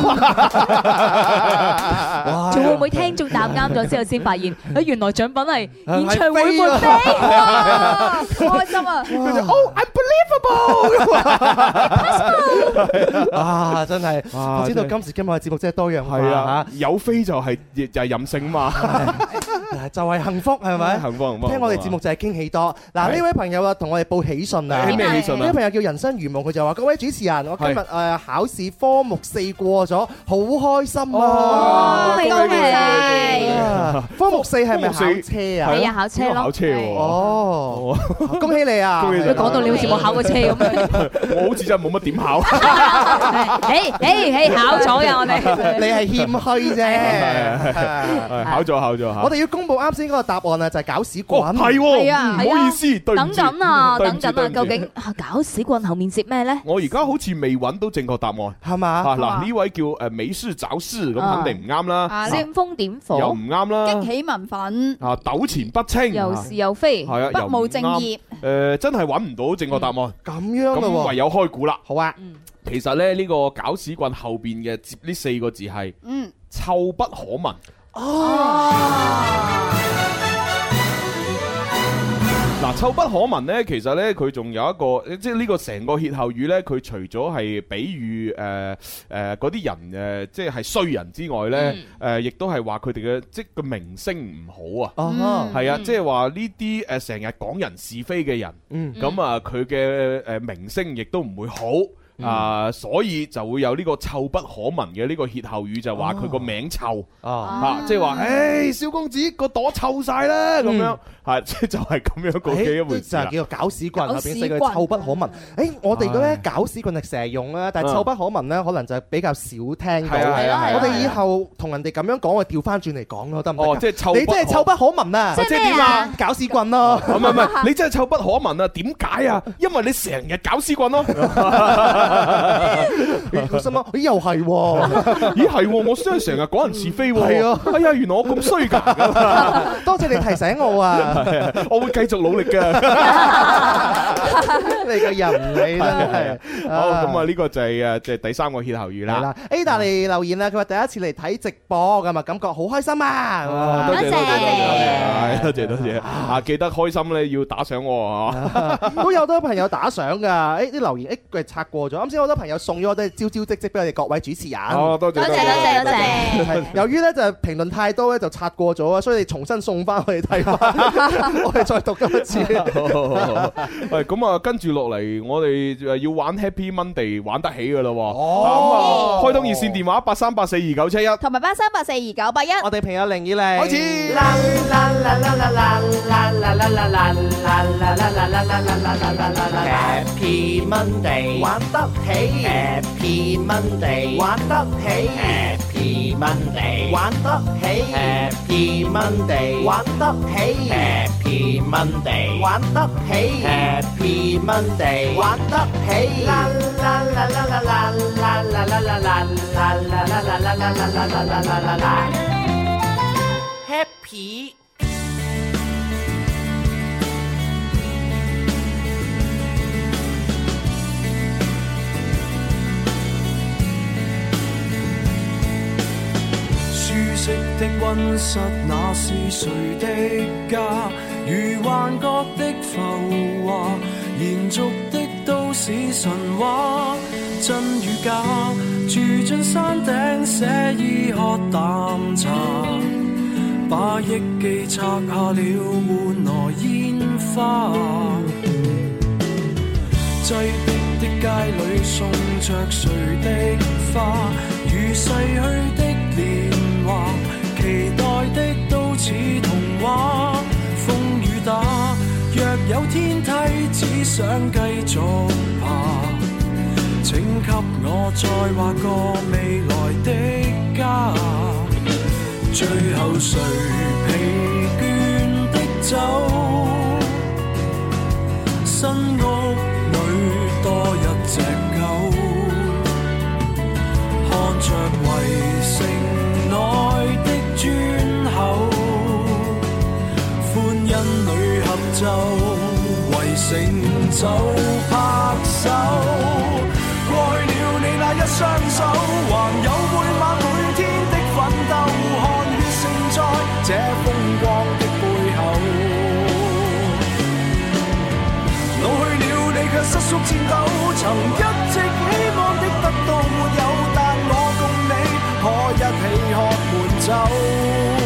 Speaker 5: 仲會唔會聽？仲答啱咗之後先發現，原來獎品係演唱會門飛，哇！開心啊！
Speaker 3: 佢就 unbelievable
Speaker 4: 啊！真係，我知道今時今日嘅節目真係多樣化嚇，
Speaker 3: 有飛就係任性嘛，
Speaker 4: 就係幸福係咪？
Speaker 3: 幸福
Speaker 4: 聽我哋節目就係驚喜多。嗱，呢位朋友啊，同我哋報喜訊啊！
Speaker 3: 咩喜訊啊？
Speaker 4: 呢位朋友叫人生如夢，佢就話：各位主持人，我今日考試科目4過咗，好開心啊！
Speaker 5: 恭喜恭喜！
Speaker 4: 科目4係咪考車啊？
Speaker 5: 係啊，考車咯。
Speaker 3: 考車喎。
Speaker 4: 哦，恭喜你啊！
Speaker 5: 你講到你好似冇考過車咁。
Speaker 3: 我好似真係冇乜點考。
Speaker 5: 考咗㗎我哋。
Speaker 4: 你係謙虛啫。
Speaker 3: 考咗。
Speaker 4: 我哋要公佈啱先嗰個答案啊，就係搞屎棍。
Speaker 3: 係喎，唔好意思，對唔住。
Speaker 5: 等緊啊，究竟搞屎棍後面接咩咧？
Speaker 3: 我而家好似未揾到正確答案，
Speaker 4: 係嘛？
Speaker 3: 嗱，呢位叫美事找事，咁肯定唔啱啦。
Speaker 5: 煽風點火
Speaker 3: 又唔啱啦。
Speaker 7: 激起民憤
Speaker 3: 啊，糾纏不清，
Speaker 5: 又是又非，
Speaker 3: 係啊，
Speaker 7: 不務正業。
Speaker 3: 真係揾唔到正確答案。
Speaker 4: 咁樣咯，
Speaker 3: 咁唯有開估啦。
Speaker 4: 好啊。
Speaker 3: 其實咧，呢個搞屎棍後邊嘅接呢4個字係臭不可聞。嗱，臭不可聞咧，其實咧佢仲有一個，即係呢個成個歇後語咧，佢除咗係比喻嗰啲人即係衰人之外咧，亦都係話佢哋嘅即個名聲唔好啊。係啊，即係話呢啲成日講人是非嘅人，咁啊佢嘅名聲亦都唔會好。所以就會有呢個臭不可聞嘅呢個歇後語，就話佢個名臭即係話，蕭公子個朵臭晒啦咁樣，係即係就係咁樣嘅一回事啦。就係叫做搞屎棍，入邊四個臭不可聞。我哋嘅咧搞屎棍係成日用啦，但係臭不可聞咧可能就比較少聽到。我哋以後同人哋咁樣講，我調翻轉嚟講咯，得唔得？即係臭，你真係臭不可聞啊！即係點啊？搞屎棍咯！ 唔係，你真係臭不可聞啊？點解啊？因為你成日搞屎棍咯。
Speaker 4: 我心諗，咦又係喎？
Speaker 3: 咦係喎？我真係成日講人是非喎。係啊！哎呀，原來我咁衰㗎！
Speaker 4: 多謝你提醒我啊！
Speaker 3: 我會繼續努力嘅。
Speaker 4: 你個人你真係
Speaker 3: 好咁啊！呢個就係即係第3個歇後語啦。係啦
Speaker 4: ，Ada 嚟留言啦，佢話第一次嚟睇直播咁啊，感覺好開心啊！
Speaker 3: 多謝多謝啊！記得開心咧要打賞我啊！
Speaker 4: 都有好多朋友打賞㗎，啲留言佢拆過咗。啱先好多朋友送咗我哋招招積積俾我哋各位主持人。
Speaker 3: 多謝多謝。
Speaker 4: 由於咧就評論太多咧就拆過咗啊，所以重新送翻我哋睇翻，我哋再讀多一次。
Speaker 3: 喂，咁啊，跟住落嚟，我哋要玩 Happy Monday 玩得起噶啦。開通熱線電話83842971，
Speaker 7: 同埋83842981。
Speaker 4: 我哋朋友零以嚟
Speaker 3: 開始。
Speaker 1: Happy Monday 玩得起 Happy Monday 玩得起 Happy Monday 玩得起 Happy Monday 玩得起 Happy Monday 玩得起 Happy Monday 玩得起啦啦啦啦啦啦啦啦啦啦啦啦啦啦啦啦 Happy
Speaker 16: 的溫室，那是誰的家？如幻覺的浮華，延續的都市神話，真與假，住進山頂寫意喝淡茶，把憶記拆下了換來煙花，擠迫的街裏送着誰的花，與逝去的年華，期待的都似童話，風雨打，若有天梯，只想繼續爬，請給我再畫個未來的家，最後誰疲倦的走，新屋裏多一隻狗，看着圍城內的磚口，歡欣裏合奏，圍城就拍手，過去了你那一雙手，還有每晚每天的奮鬥，看血勝在這風光的背後，老去了你卻失速戰鬥，曾一直希望的得到沒有，但我共你可一起喝悶酒。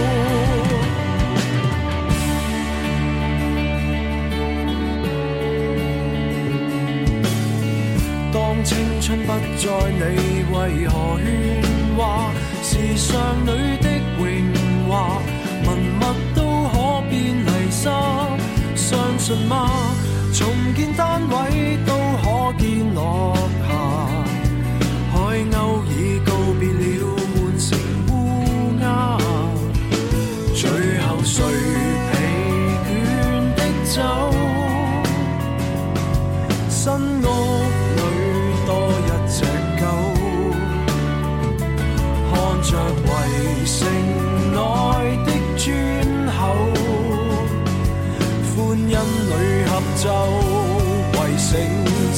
Speaker 16: 當青春不再，你為何喧嘩？時尚裏的榮華，文物都可變泥沙，相信嗎？重建單位都可見落霞，海鷗已告別了，換成烏鴉，最後誰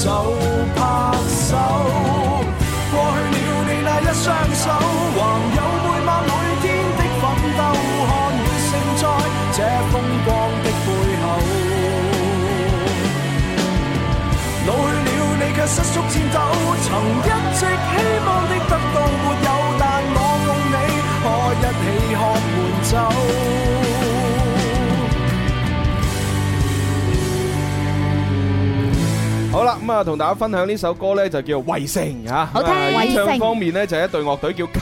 Speaker 16: 手拍手。過去了你那一雙手，還有每晚每天的奮鬥，看你勝在這風光的背後。老去了你卻失速戰鬥，曾一直希望的得到沒有，但我共你可一起喝悶酒。
Speaker 3: 好啦，咁啊，同大家分享呢首歌咧，就叫《圍城》嚇。好聽。演唱方面咧，就係一隊樂隊叫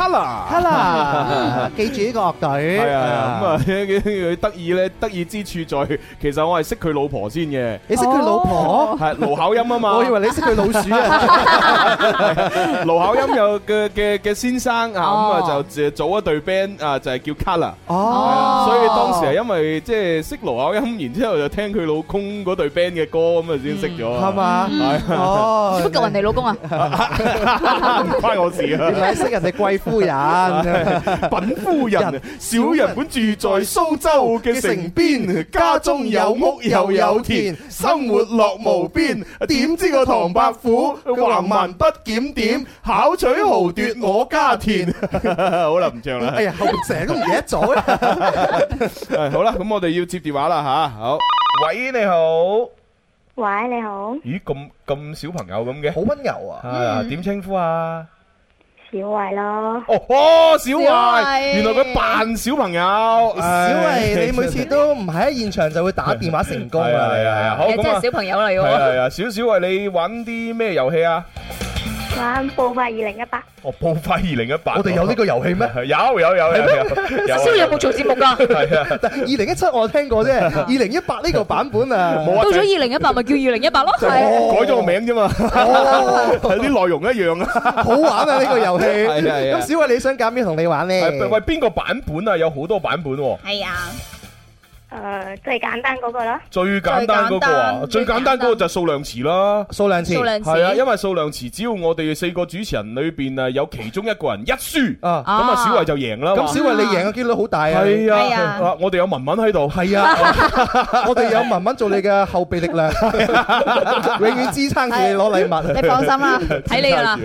Speaker 3: Kolor。
Speaker 4: 記住呢個樂隊。
Speaker 3: 係啊，咁啊，佢得意咧，得意之處在，其實我係識佢老婆先嘅。
Speaker 4: 你識佢老婆？
Speaker 3: 係盧巧音啊嘛。
Speaker 4: 我以為你識佢老鼠啊。
Speaker 3: 盧巧音有嘅先生啊，咁啊就組一隊 band 啊，就係叫 Kolor。哦。所以當時係因為即係識盧巧音，然之後就聽佢老公嗰隊 band 嘅歌，咁啊先識咗。係嘛？
Speaker 5: 係哦，識唔識人哋老公啊？
Speaker 3: 唔關我事啊！
Speaker 4: 原來識人哋貴夫人、
Speaker 3: 品夫人，小人本住在蘇州嘅城邊，家中有屋又有田，生活樂無邊。點知個唐伯虎橫蠻不檢點，巧取豪奪我家田。好啦，唔唱啦。
Speaker 4: 哎呀，成日都唔記得咗。
Speaker 3: 好啦，咁我哋要接電話啦吓。好，喂，你好。
Speaker 17: 喂，你好。
Speaker 3: 咦，咁小朋友咁嘅，
Speaker 4: 好溫柔啊！
Speaker 3: 係啊，點稱呼啊？
Speaker 17: 小慧咯。
Speaker 3: 哦，小慧，原來佢扮小朋友。
Speaker 4: 小慧，你每次都唔喺現場就會打電話成功啊！
Speaker 3: 係啊，好咁啊，
Speaker 5: 真係小朋友嚟喎。
Speaker 3: 係啊，小慧，你玩啲咩遊戲啊？
Speaker 17: 玩步快2018。
Speaker 3: 哦，步快2018，
Speaker 4: 我哋有呢個遊戲咩？
Speaker 3: 有。
Speaker 5: 小有冇做節目㗎？
Speaker 3: 係啊，
Speaker 4: 但2017我聽過啫，2018呢個版本啊，
Speaker 5: 到咗2018咪叫2018咯，
Speaker 3: 改咗個名啫嘛，啲內容一樣啊，
Speaker 4: 好玩啊呢個遊戲。
Speaker 3: 係。
Speaker 4: 咁小慧你想揀邊同你玩咧？
Speaker 3: 喂，邊個版本啊？有好多版本喎。
Speaker 17: 係啊。最簡單嗰個啦。
Speaker 3: 最簡單嗰個啊，最簡單嗰個就係數量詞啦。
Speaker 4: 數量詞
Speaker 3: 係啊，因為數量詞只要我哋4個主持人裏邊啊有其中一個人一輸，咁啊小慧就贏啦。
Speaker 4: 咁小慧你贏嘅機率好大啊。
Speaker 3: 係啊，我哋有文文喺度。
Speaker 4: 係啊，我哋有文文做你嘅後備力量，永遠支撐住你攞禮物。
Speaker 5: 你放心啦，睇你啦。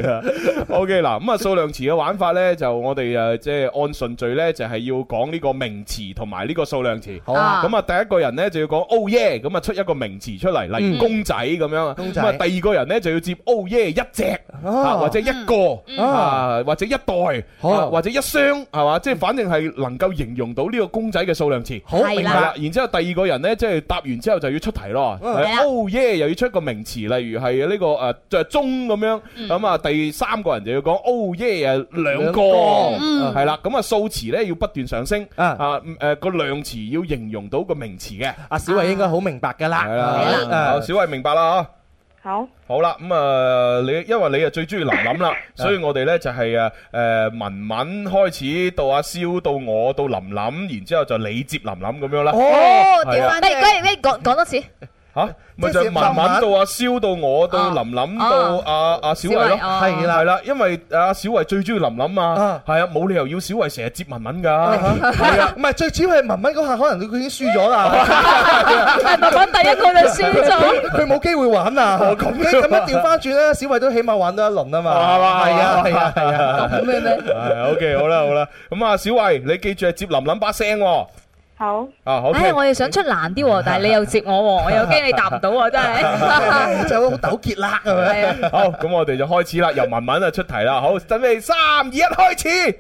Speaker 3: OK 嗱，咁啊數量詞嘅玩法咧，就我哋誒即係按順序咧，就係要講呢個名詞同埋呢個數量詞。好啊。咁啊，第一個人咧就要講 Oh yeah， 咁啊出一個名詞出嚟，例如公仔咁樣。咁啊，第二個人咧就要接 Oh yeah 一隻，或者一個，或者一袋，或者一箱，係嘛？即係反正係能夠形容到呢個公仔嘅數量詞。好，明白啦。然之後第二個人咧，即係答完之後就要出題咯。Oh yeah 又要出一個名詞，例如係呢個就係鐘咁樣。咁啊，第三個人就要講 Oh yeah 兩個，係啦。咁啊數詞咧要不斷上升，個量詞要形容到個名詞嘅。
Speaker 4: 阿小慧應該好明白噶啦。係
Speaker 3: 啦，小慧明白啦吓。好啦，咁啊你因為你啊最中意琳琳啦，所以我哋咧就係文文開始到阿蕭到我到琳琳，然之後就你接琳琳咁樣啦。
Speaker 5: 哦，調翻嚟，講多次。
Speaker 3: 吓，咪就係文文到阿蕭到我到琳琳到阿小慧咯，係啦，因為阿小慧最中意琳琳啊，係啊，冇理由要小慧成日接文文噶，係啊，
Speaker 4: 唔係最主要係文文嗰下可能佢已經輸咗啦，
Speaker 5: 係文文第一個就輸咗，
Speaker 4: 佢冇機會玩啊，咁樣調翻轉咧，小慧都起碼玩到一輪啊嘛，係嘛，係啊，
Speaker 5: 咁咩咩？
Speaker 3: 係 OK， 好啦，咁啊小慧你記住係接琳琳把聲。
Speaker 17: 好
Speaker 3: 好。
Speaker 5: 我又想出難啲喎，但係你又接我，我又驚你答唔到喎，真係
Speaker 4: 就好糾結啦，係咪？
Speaker 3: 好，咁我哋就開始啦，由文文啊出題啦。好，準備3、2、1，開始。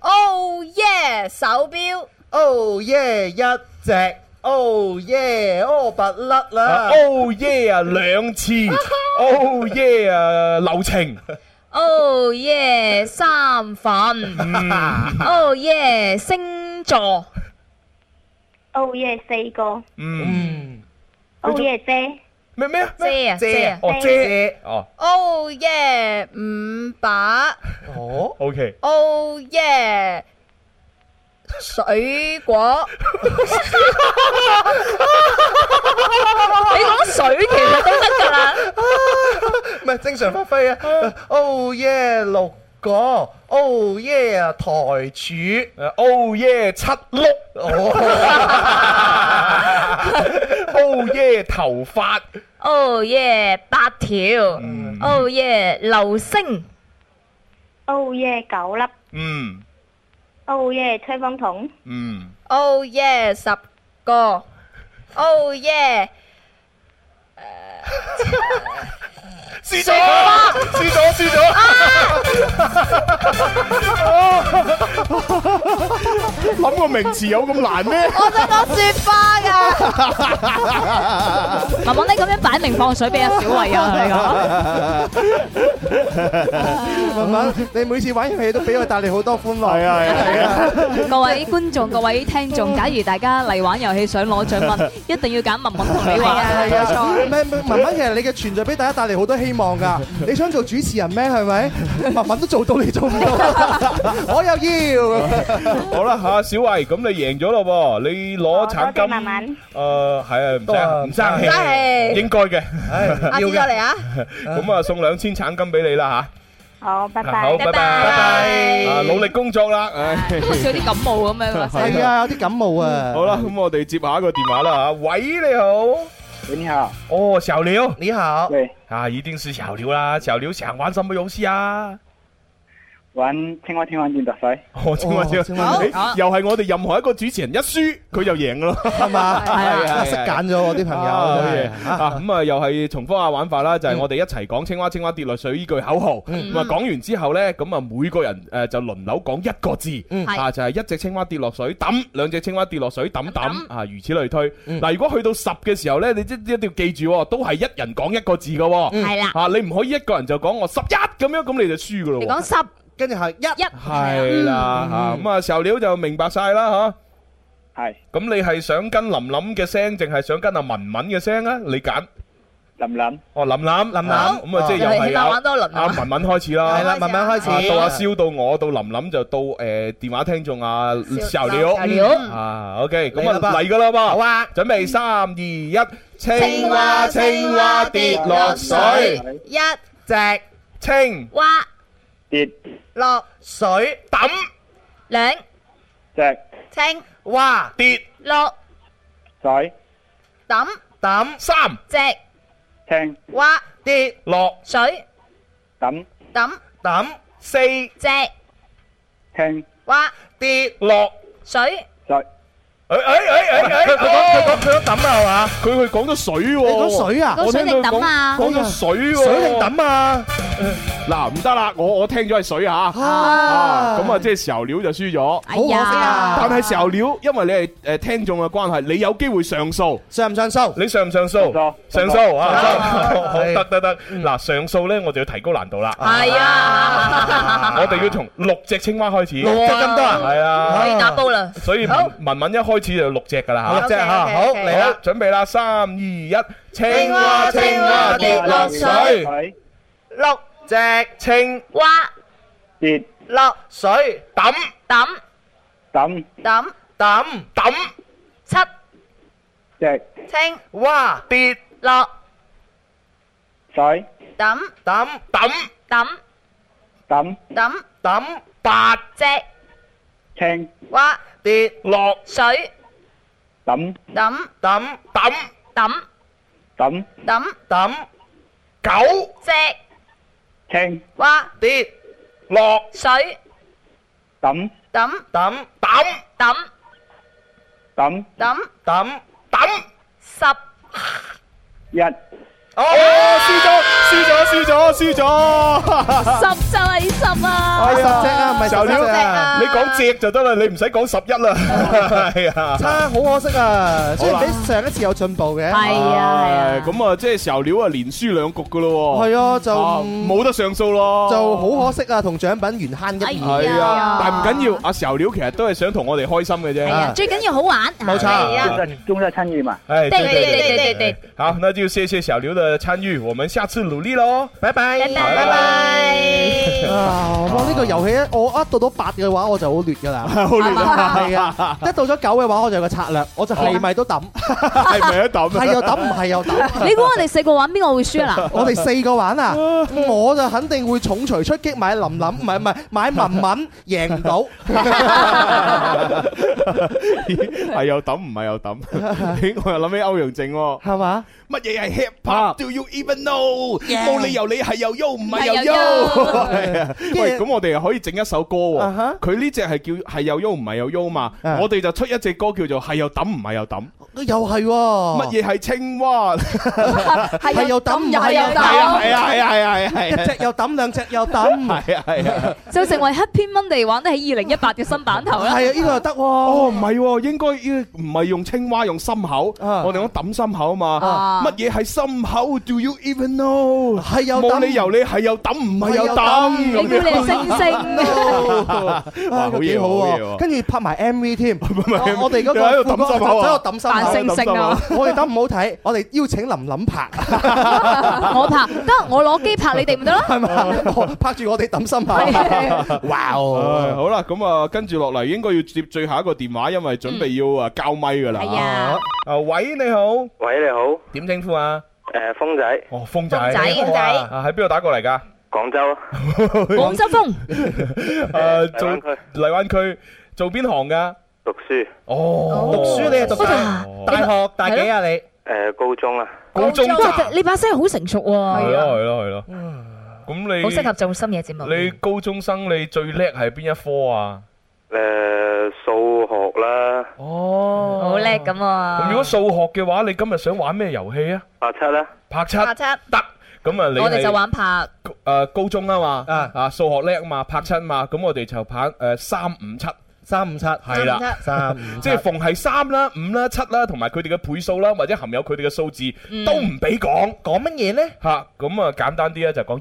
Speaker 7: Oh yeah， 手錶。
Speaker 4: Oh yeah， 一隻。Oh yeah， 拔甩啦。
Speaker 3: Oh yeah， 兩次。Oh yeah， 流程。
Speaker 5: Oh yeah， 三份。Oh yeah， 星座。
Speaker 17: Oh yeah， 4個。Oh yeah， 遮。
Speaker 3: 咩啊？
Speaker 5: 遮啊！
Speaker 3: 遮。
Speaker 7: Oh yeah， 5把。
Speaker 3: OK。
Speaker 7: Oh yeah， 水果。
Speaker 5: 你講水其實都得㗎啦。
Speaker 4: 唔係正常發揮啊。Oh yeah， 6 個 ，Oh yeah 台柱
Speaker 3: ，Oh yeah 七碌，Oh yeah 頭髮
Speaker 5: ，Oh yeah 8條，Oh yeah 流星
Speaker 17: ，Oh yeah 9粒，
Speaker 3: 嗯
Speaker 17: ，Oh yeah 吹風筒，
Speaker 3: 嗯
Speaker 5: ，Oh yeah 10個，Oh yeah
Speaker 3: 輸咗，輸咗。諗個名詞有咁難咩？
Speaker 7: 我想講雪花㗎。
Speaker 5: 文文，你咁樣擺明放水俾阿小慧啊！你
Speaker 4: 文文，你每次玩遊戲都俾我帶嚟好多歡樂。
Speaker 3: 係啊！
Speaker 5: 各位觀眾、各位聽眾，假如大家嚟玩遊戲想攞獎品，一定要揀文文同你玩。
Speaker 4: 係啊，文文其實你嘅存在俾大家帶嚟好多希望㗎。你想做主持人咩？係咪？文文都做到，你做唔到。我又要。
Speaker 3: 好啦嚇，小慧，咁你贏咗咯喎，你攞橙金。
Speaker 17: 文文。
Speaker 3: 係啊，唔爭氣，應該嘅。
Speaker 7: 阿志嚟啊！
Speaker 3: 咁啊，送2000橙金俾你啦嚇。
Speaker 17: 好，拜拜。
Speaker 3: 好，拜拜。努力工作啦。
Speaker 5: 好似有啲感冒咁樣。
Speaker 4: 係啊，有啲感冒啊。
Speaker 3: 好啦，咁我哋接下一個電話啦嚇。喂，你好。
Speaker 8: 喂，你好。
Speaker 3: 哦，小劉，
Speaker 4: 你好。
Speaker 8: 對。
Speaker 3: 啊，一定是小劉啦。小劉想玩什麼遊戲啊？
Speaker 8: 玩青蛙電特賽。
Speaker 3: 哦，青蛙，又係我哋任何一個主持人一輸，佢就贏咯，係嘛？
Speaker 4: 係識揀咗我啲朋友。
Speaker 3: 咁啊，又係重複下玩法啦，就係我哋一齊講青蛙青蛙跌落水呢句口號。咁啊，講完之後咧，咁啊每個人就輪流講一個字，就係一隻青蛙跌落水抌，兩隻青蛙跌落水抌抌，啊，如此類推。嗱，如果去到10嘅時候咧，你一定要記住，都係一人講一個字噶。
Speaker 5: 係啦。
Speaker 3: 啊，你唔可以一個人就講我11咁樣，咁你就輸噶咯。
Speaker 5: 你講10。
Speaker 4: 跟住係1，
Speaker 3: 係啦嚇，咁啊小劉就明白晒啦嚇。
Speaker 8: 係。
Speaker 3: 咁你係想跟琳琳嘅聲，定係想跟阿文文嘅聲啊？你揀。
Speaker 8: 琳琳。
Speaker 3: 哦，琳琳。咁啊，即係又係阿文文開始啦。
Speaker 4: 係啦，文文開始。
Speaker 3: 到阿蕭，到我，到琳琳，就到電話聽眾阿小劉。啊 ，OK， 咁啊嚟㗎啦噃。
Speaker 4: 好啊。
Speaker 3: 準備3、2、1，青蛙青蛙跌落水，
Speaker 7: 一
Speaker 4: 隻
Speaker 3: 青
Speaker 7: 蛙
Speaker 8: 跌
Speaker 7: 落
Speaker 4: 水
Speaker 3: 抌
Speaker 7: 兩
Speaker 8: 隻
Speaker 7: 青
Speaker 4: 蛙
Speaker 3: 跌
Speaker 7: 落
Speaker 8: 水
Speaker 7: 抌
Speaker 4: 抌
Speaker 3: 3
Speaker 7: 隻
Speaker 8: 青
Speaker 7: 蛙
Speaker 4: 跌
Speaker 3: 落
Speaker 7: 水
Speaker 8: 抌
Speaker 7: 抌
Speaker 4: 抌
Speaker 3: 4
Speaker 7: 隻
Speaker 8: 青
Speaker 7: 蛙
Speaker 3: 跌落
Speaker 7: 水。
Speaker 3: 佢講抌啊係嘛？佢講咗水喎。
Speaker 4: 你講水啊？
Speaker 5: 講水定抌啊？
Speaker 3: 講咗水喎。
Speaker 4: 水定抌啊？
Speaker 3: 嗱，唔得啦，我聽咗係水嚇。咁啊，即係小劉就輸咗。
Speaker 5: 哎呀！
Speaker 3: 但係小劉，因為你係聽眾嘅關係，你有機會上訴。
Speaker 4: 上唔上訴？
Speaker 3: 你上唔上訴？上訴啊！好，得。嗱，上訴咧，我就要提高難度啦。
Speaker 5: 係啊！
Speaker 3: 我哋要從6隻青蛙開始。
Speaker 4: 6隻咁多啊？
Speaker 3: 係啊。
Speaker 5: 可以打煲啦。
Speaker 3: 所以文文一開始就6隻噶啦嚇。
Speaker 4: 6隻嚇，好嚟啦，
Speaker 3: 準備啦，3、2、1，青蛙青蛙跌落水，6隻青
Speaker 7: 蛙
Speaker 8: 跌
Speaker 7: 落
Speaker 4: 水
Speaker 7: 抌
Speaker 8: 抌
Speaker 7: 7
Speaker 8: 隻
Speaker 7: 青
Speaker 4: 蛙
Speaker 3: 跌
Speaker 7: 落
Speaker 8: 水
Speaker 7: 抌
Speaker 3: 8
Speaker 7: 隻
Speaker 8: 青
Speaker 7: 蛙
Speaker 4: 跌
Speaker 3: 落
Speaker 7: 水
Speaker 8: 抌
Speaker 3: 9
Speaker 7: 隻
Speaker 8: 青
Speaker 7: 蛙
Speaker 4: 跌
Speaker 3: 落
Speaker 7: 水
Speaker 8: 抌
Speaker 7: 11
Speaker 3: 哦，輸咗
Speaker 5: 10就係10啊
Speaker 4: ！10隻啊，唔係
Speaker 3: 小劉
Speaker 4: 11隻啊！
Speaker 3: 你講隻就得啦，你唔使講11啦。係啊，
Speaker 4: 差好可惜啊！雖然比上一次有進步嘅。
Speaker 5: 係啊。
Speaker 3: 咁啊，即係小劉啊，連輸2局噶咯。
Speaker 4: 係啊，就
Speaker 3: 冇得上訴咯。
Speaker 4: 就好可惜啊，同獎品緣慳一二。
Speaker 3: 係啊，但係唔緊要，阿小劉其實都係想同我哋開心嘅啫。
Speaker 5: 係啊，最緊要好玩。
Speaker 4: 冇錯，
Speaker 8: 重在參與嘛。
Speaker 3: 哎，
Speaker 5: 對。
Speaker 3: 好，那就謝謝小劉的參與，我們下次努力咯，拜拜。
Speaker 4: 拜，拜拜。哇！呢個遊戲咧，我一到8嘅話，我就好劣㗎啦，
Speaker 3: 好劣啊！
Speaker 4: 係啊，一到咗9嘅話，我就有個策略，我就係咪都抌，
Speaker 3: 係咪都抌？
Speaker 4: 係又抌，唔係又抌。
Speaker 5: 你估我哋4個玩邊個會輸啊？
Speaker 4: 我哋4個玩啊，我就肯定會重錘出擊買林林，唔係買文文，贏唔到。
Speaker 3: 係又抌，唔係又抌。我又諗起歐陽靖喎，
Speaker 4: 係嘛？
Speaker 3: 乜嘢係 hip hop？Do you even know？冇理由你係又喐，唔係又喐。喂，咁我哋又可以整一首歌喎。佢呢隻係叫係又喐，唔係又喐嘛。我哋就出一隻歌叫做係又抌，唔係又抌。
Speaker 4: 又係喎。
Speaker 3: 乜嘢係青蛙？
Speaker 4: 係又抌，唔係又抌。係。一隻又抌，兩隻又抌。
Speaker 3: 係啊。
Speaker 5: 就成為 Happy Monday 玩得起2018嘅新版頭啦。
Speaker 4: 係啊，呢個又得喎。
Speaker 3: 哦，唔係喎，應該唔係用青蛙，用心口。我哋講抌心口啊嘛。乜嘢係心口 ？Do you even know？ 係又冇理由你係又抌，唔係又抌。
Speaker 5: 你估你係星星
Speaker 3: 哇，好嘢好喎！
Speaker 4: 跟住拍埋 MV 添。我哋嗰個
Speaker 3: 喺度抌心口啊，
Speaker 4: 喺度抌心口。
Speaker 5: 扮星星啊！
Speaker 4: 我哋抌唔好睇，我哋邀請林林拍。
Speaker 5: 我拍得，我攞機拍你哋咪得咯。
Speaker 4: 係咪？拍住我哋抌心口。哇！
Speaker 3: 好啦，咁啊，跟住落嚟應該要接最後一個電話，因為準備要交咪噶啦。
Speaker 5: 係啊。
Speaker 3: 喂，你好。
Speaker 8: 喂，你好。
Speaker 3: 點稱呼啊？
Speaker 8: 風仔。
Speaker 3: 哦，風仔。
Speaker 5: 風仔。
Speaker 3: 喺邊度打過嚟㗎？
Speaker 8: 廣州。
Speaker 5: 廣州風。
Speaker 3: 做荔灣區做邊行㗎？
Speaker 8: 讀書。
Speaker 3: 哦，
Speaker 4: 讀書你係讀大學大幾啊？你？
Speaker 8: 高中啊。
Speaker 3: 高中咋？
Speaker 5: 你把聲好成熟喎。
Speaker 3: 係咯。咁你
Speaker 5: 好適合做深夜節目。
Speaker 3: 你高中生你最叻係邊一科啊？
Speaker 8: 數學啦。
Speaker 3: 哦，
Speaker 5: 好叻咁啊！
Speaker 3: 咁如果數學嘅話，你今日想玩咩遊戲啊？
Speaker 8: 拍七啦。
Speaker 3: 拍七。
Speaker 5: 得。
Speaker 3: 咁啊，你
Speaker 5: 我哋就玩拍。
Speaker 3: 高中啊嘛，數學叻啊嘛，拍七嘛，咁我哋就拍357。357係啦，357即係逢係3啦、5啦、7啦，同埋佢哋嘅倍數啦，或者含有佢哋嘅數字都唔俾講。講乜嘢咧？嚇，咁啊簡單啲咧就講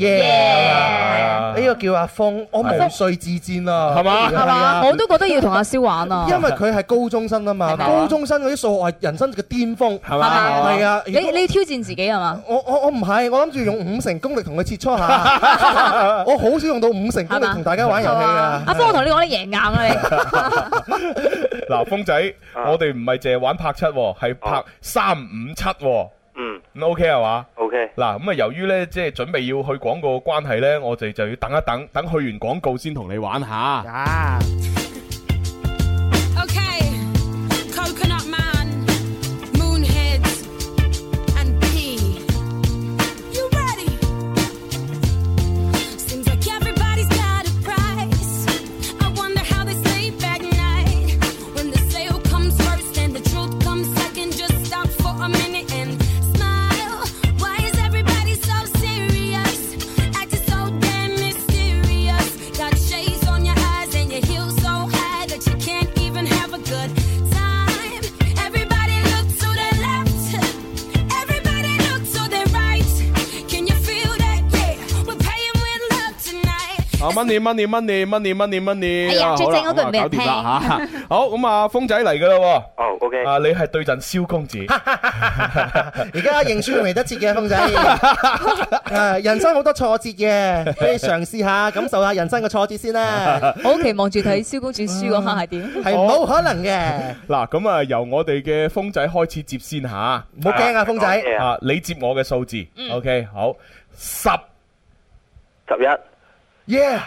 Speaker 4: 呢個叫阿峰，我無須自薦啊，
Speaker 3: 係嘛？
Speaker 5: 係嘛？我都覺得要同阿蕭玩啊，
Speaker 4: 因為佢係高中生啊嘛，高中生嗰啲數學係人生嘅巔峰，係嘛？係啊，
Speaker 5: 你要挑戰自己係嘛？
Speaker 4: 我唔係，我諗住用5成功力同佢切磋下，我好少用到5成功力同大家玩遊戲啊。
Speaker 5: 阿峰，我同你講，你贏硬啊！
Speaker 3: 嗱，峰仔，我哋唔係淨係玩拍七，係拍357。咁 OK 係嘛
Speaker 8: ？OK。
Speaker 3: 嗱，咁啊，由於咧即係準備要去廣告嘅關係咧，我哋就要等一等，等去完廣告先同你玩下。Money，
Speaker 5: 哎呀，最正嗰句唔俾人聽。
Speaker 3: 好，咁啊，峰仔嚟噶啦。
Speaker 8: 哦，OK。
Speaker 3: 啊，你係對陣蕭公子。
Speaker 4: 而家認輸未得切嘅，峰仔。人生好多挫折嘅，可以嘗試下感受下人生嘅挫折先啦。
Speaker 5: 我好期望住睇蕭公子輸嗰刻係點？
Speaker 4: 係冇可能嘅。
Speaker 3: 嗱，咁啊，由我哋嘅峰仔開始接先吓。
Speaker 4: 唔好驚啊，峰仔。
Speaker 3: 啊，你接我嘅數字。OK，好，10、
Speaker 8: 11。
Speaker 3: Yeah，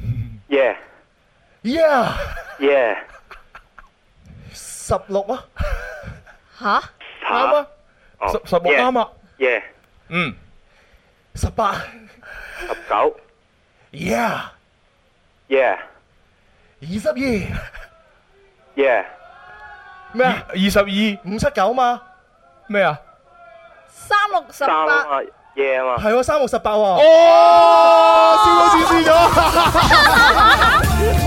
Speaker 4: 16啊！
Speaker 5: 吓？
Speaker 3: 啱啊！16啱啊！18、
Speaker 8: 19。
Speaker 4: 22。
Speaker 3: 咩啊？22、
Speaker 4: 579嘛？
Speaker 3: 咩啊
Speaker 7: ？368。
Speaker 8: 啊嘛，
Speaker 4: 係喎，3、6、18喎。
Speaker 3: 哦，蕭公子輸咗。
Speaker 4: 哇！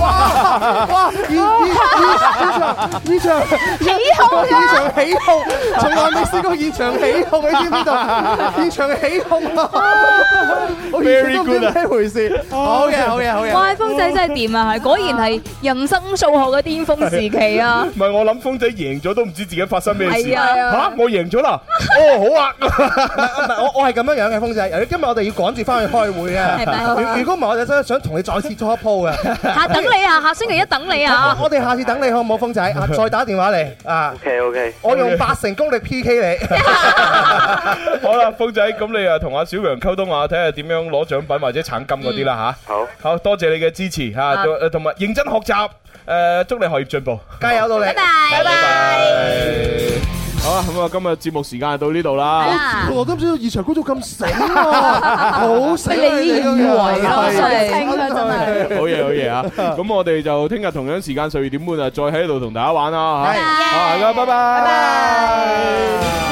Speaker 4: 呢場起哄，從來未試過現場起哄，你知唔知道？現場起哄啊！好嘢，
Speaker 3: ，very good 啊！
Speaker 4: 咩回事？好嘅，好嘅，好嘅。
Speaker 5: 哇，峰仔真係掂啊，係果然係人生數學嘅巔峰時期啊！
Speaker 3: 唔係我諗峰仔贏咗都唔知自己發生咩事。
Speaker 5: 係啊，
Speaker 3: 嚇我贏咗啦！哦，好啊。
Speaker 4: 唔係我係咁樣樣嘅，峰仔。由於今日我哋要趕住翻去開會啊。如果唔係，我哋真係想同你再次拖一鋪嘅。
Speaker 5: 嚇等你啊！下星期一等你啊！
Speaker 4: 我哋下次等你好唔好，峰仔？再打電話嚟啊。
Speaker 8: OK。
Speaker 4: 我用80功力 PK 你。
Speaker 3: 好啦，峰仔，咁你啊同阿小楊溝通下，睇下點樣攞獎品或者橙金嗰啲啦嚇。好多謝你嘅支持嚇，同埋認真學習。祝你學業進步，
Speaker 4: 加油到你。拜
Speaker 3: 拜。好啦，咁啊，今日節目時間就到呢度啦。
Speaker 4: 我都唔知道現場觀眾咁醒啊，好醒啊！
Speaker 5: 你以為咯，真係
Speaker 3: 好嘢，好嘢啊！咁我哋就聽日同樣時間12點半啊，再喺度同大家玩啦嚇。好，大家拜拜。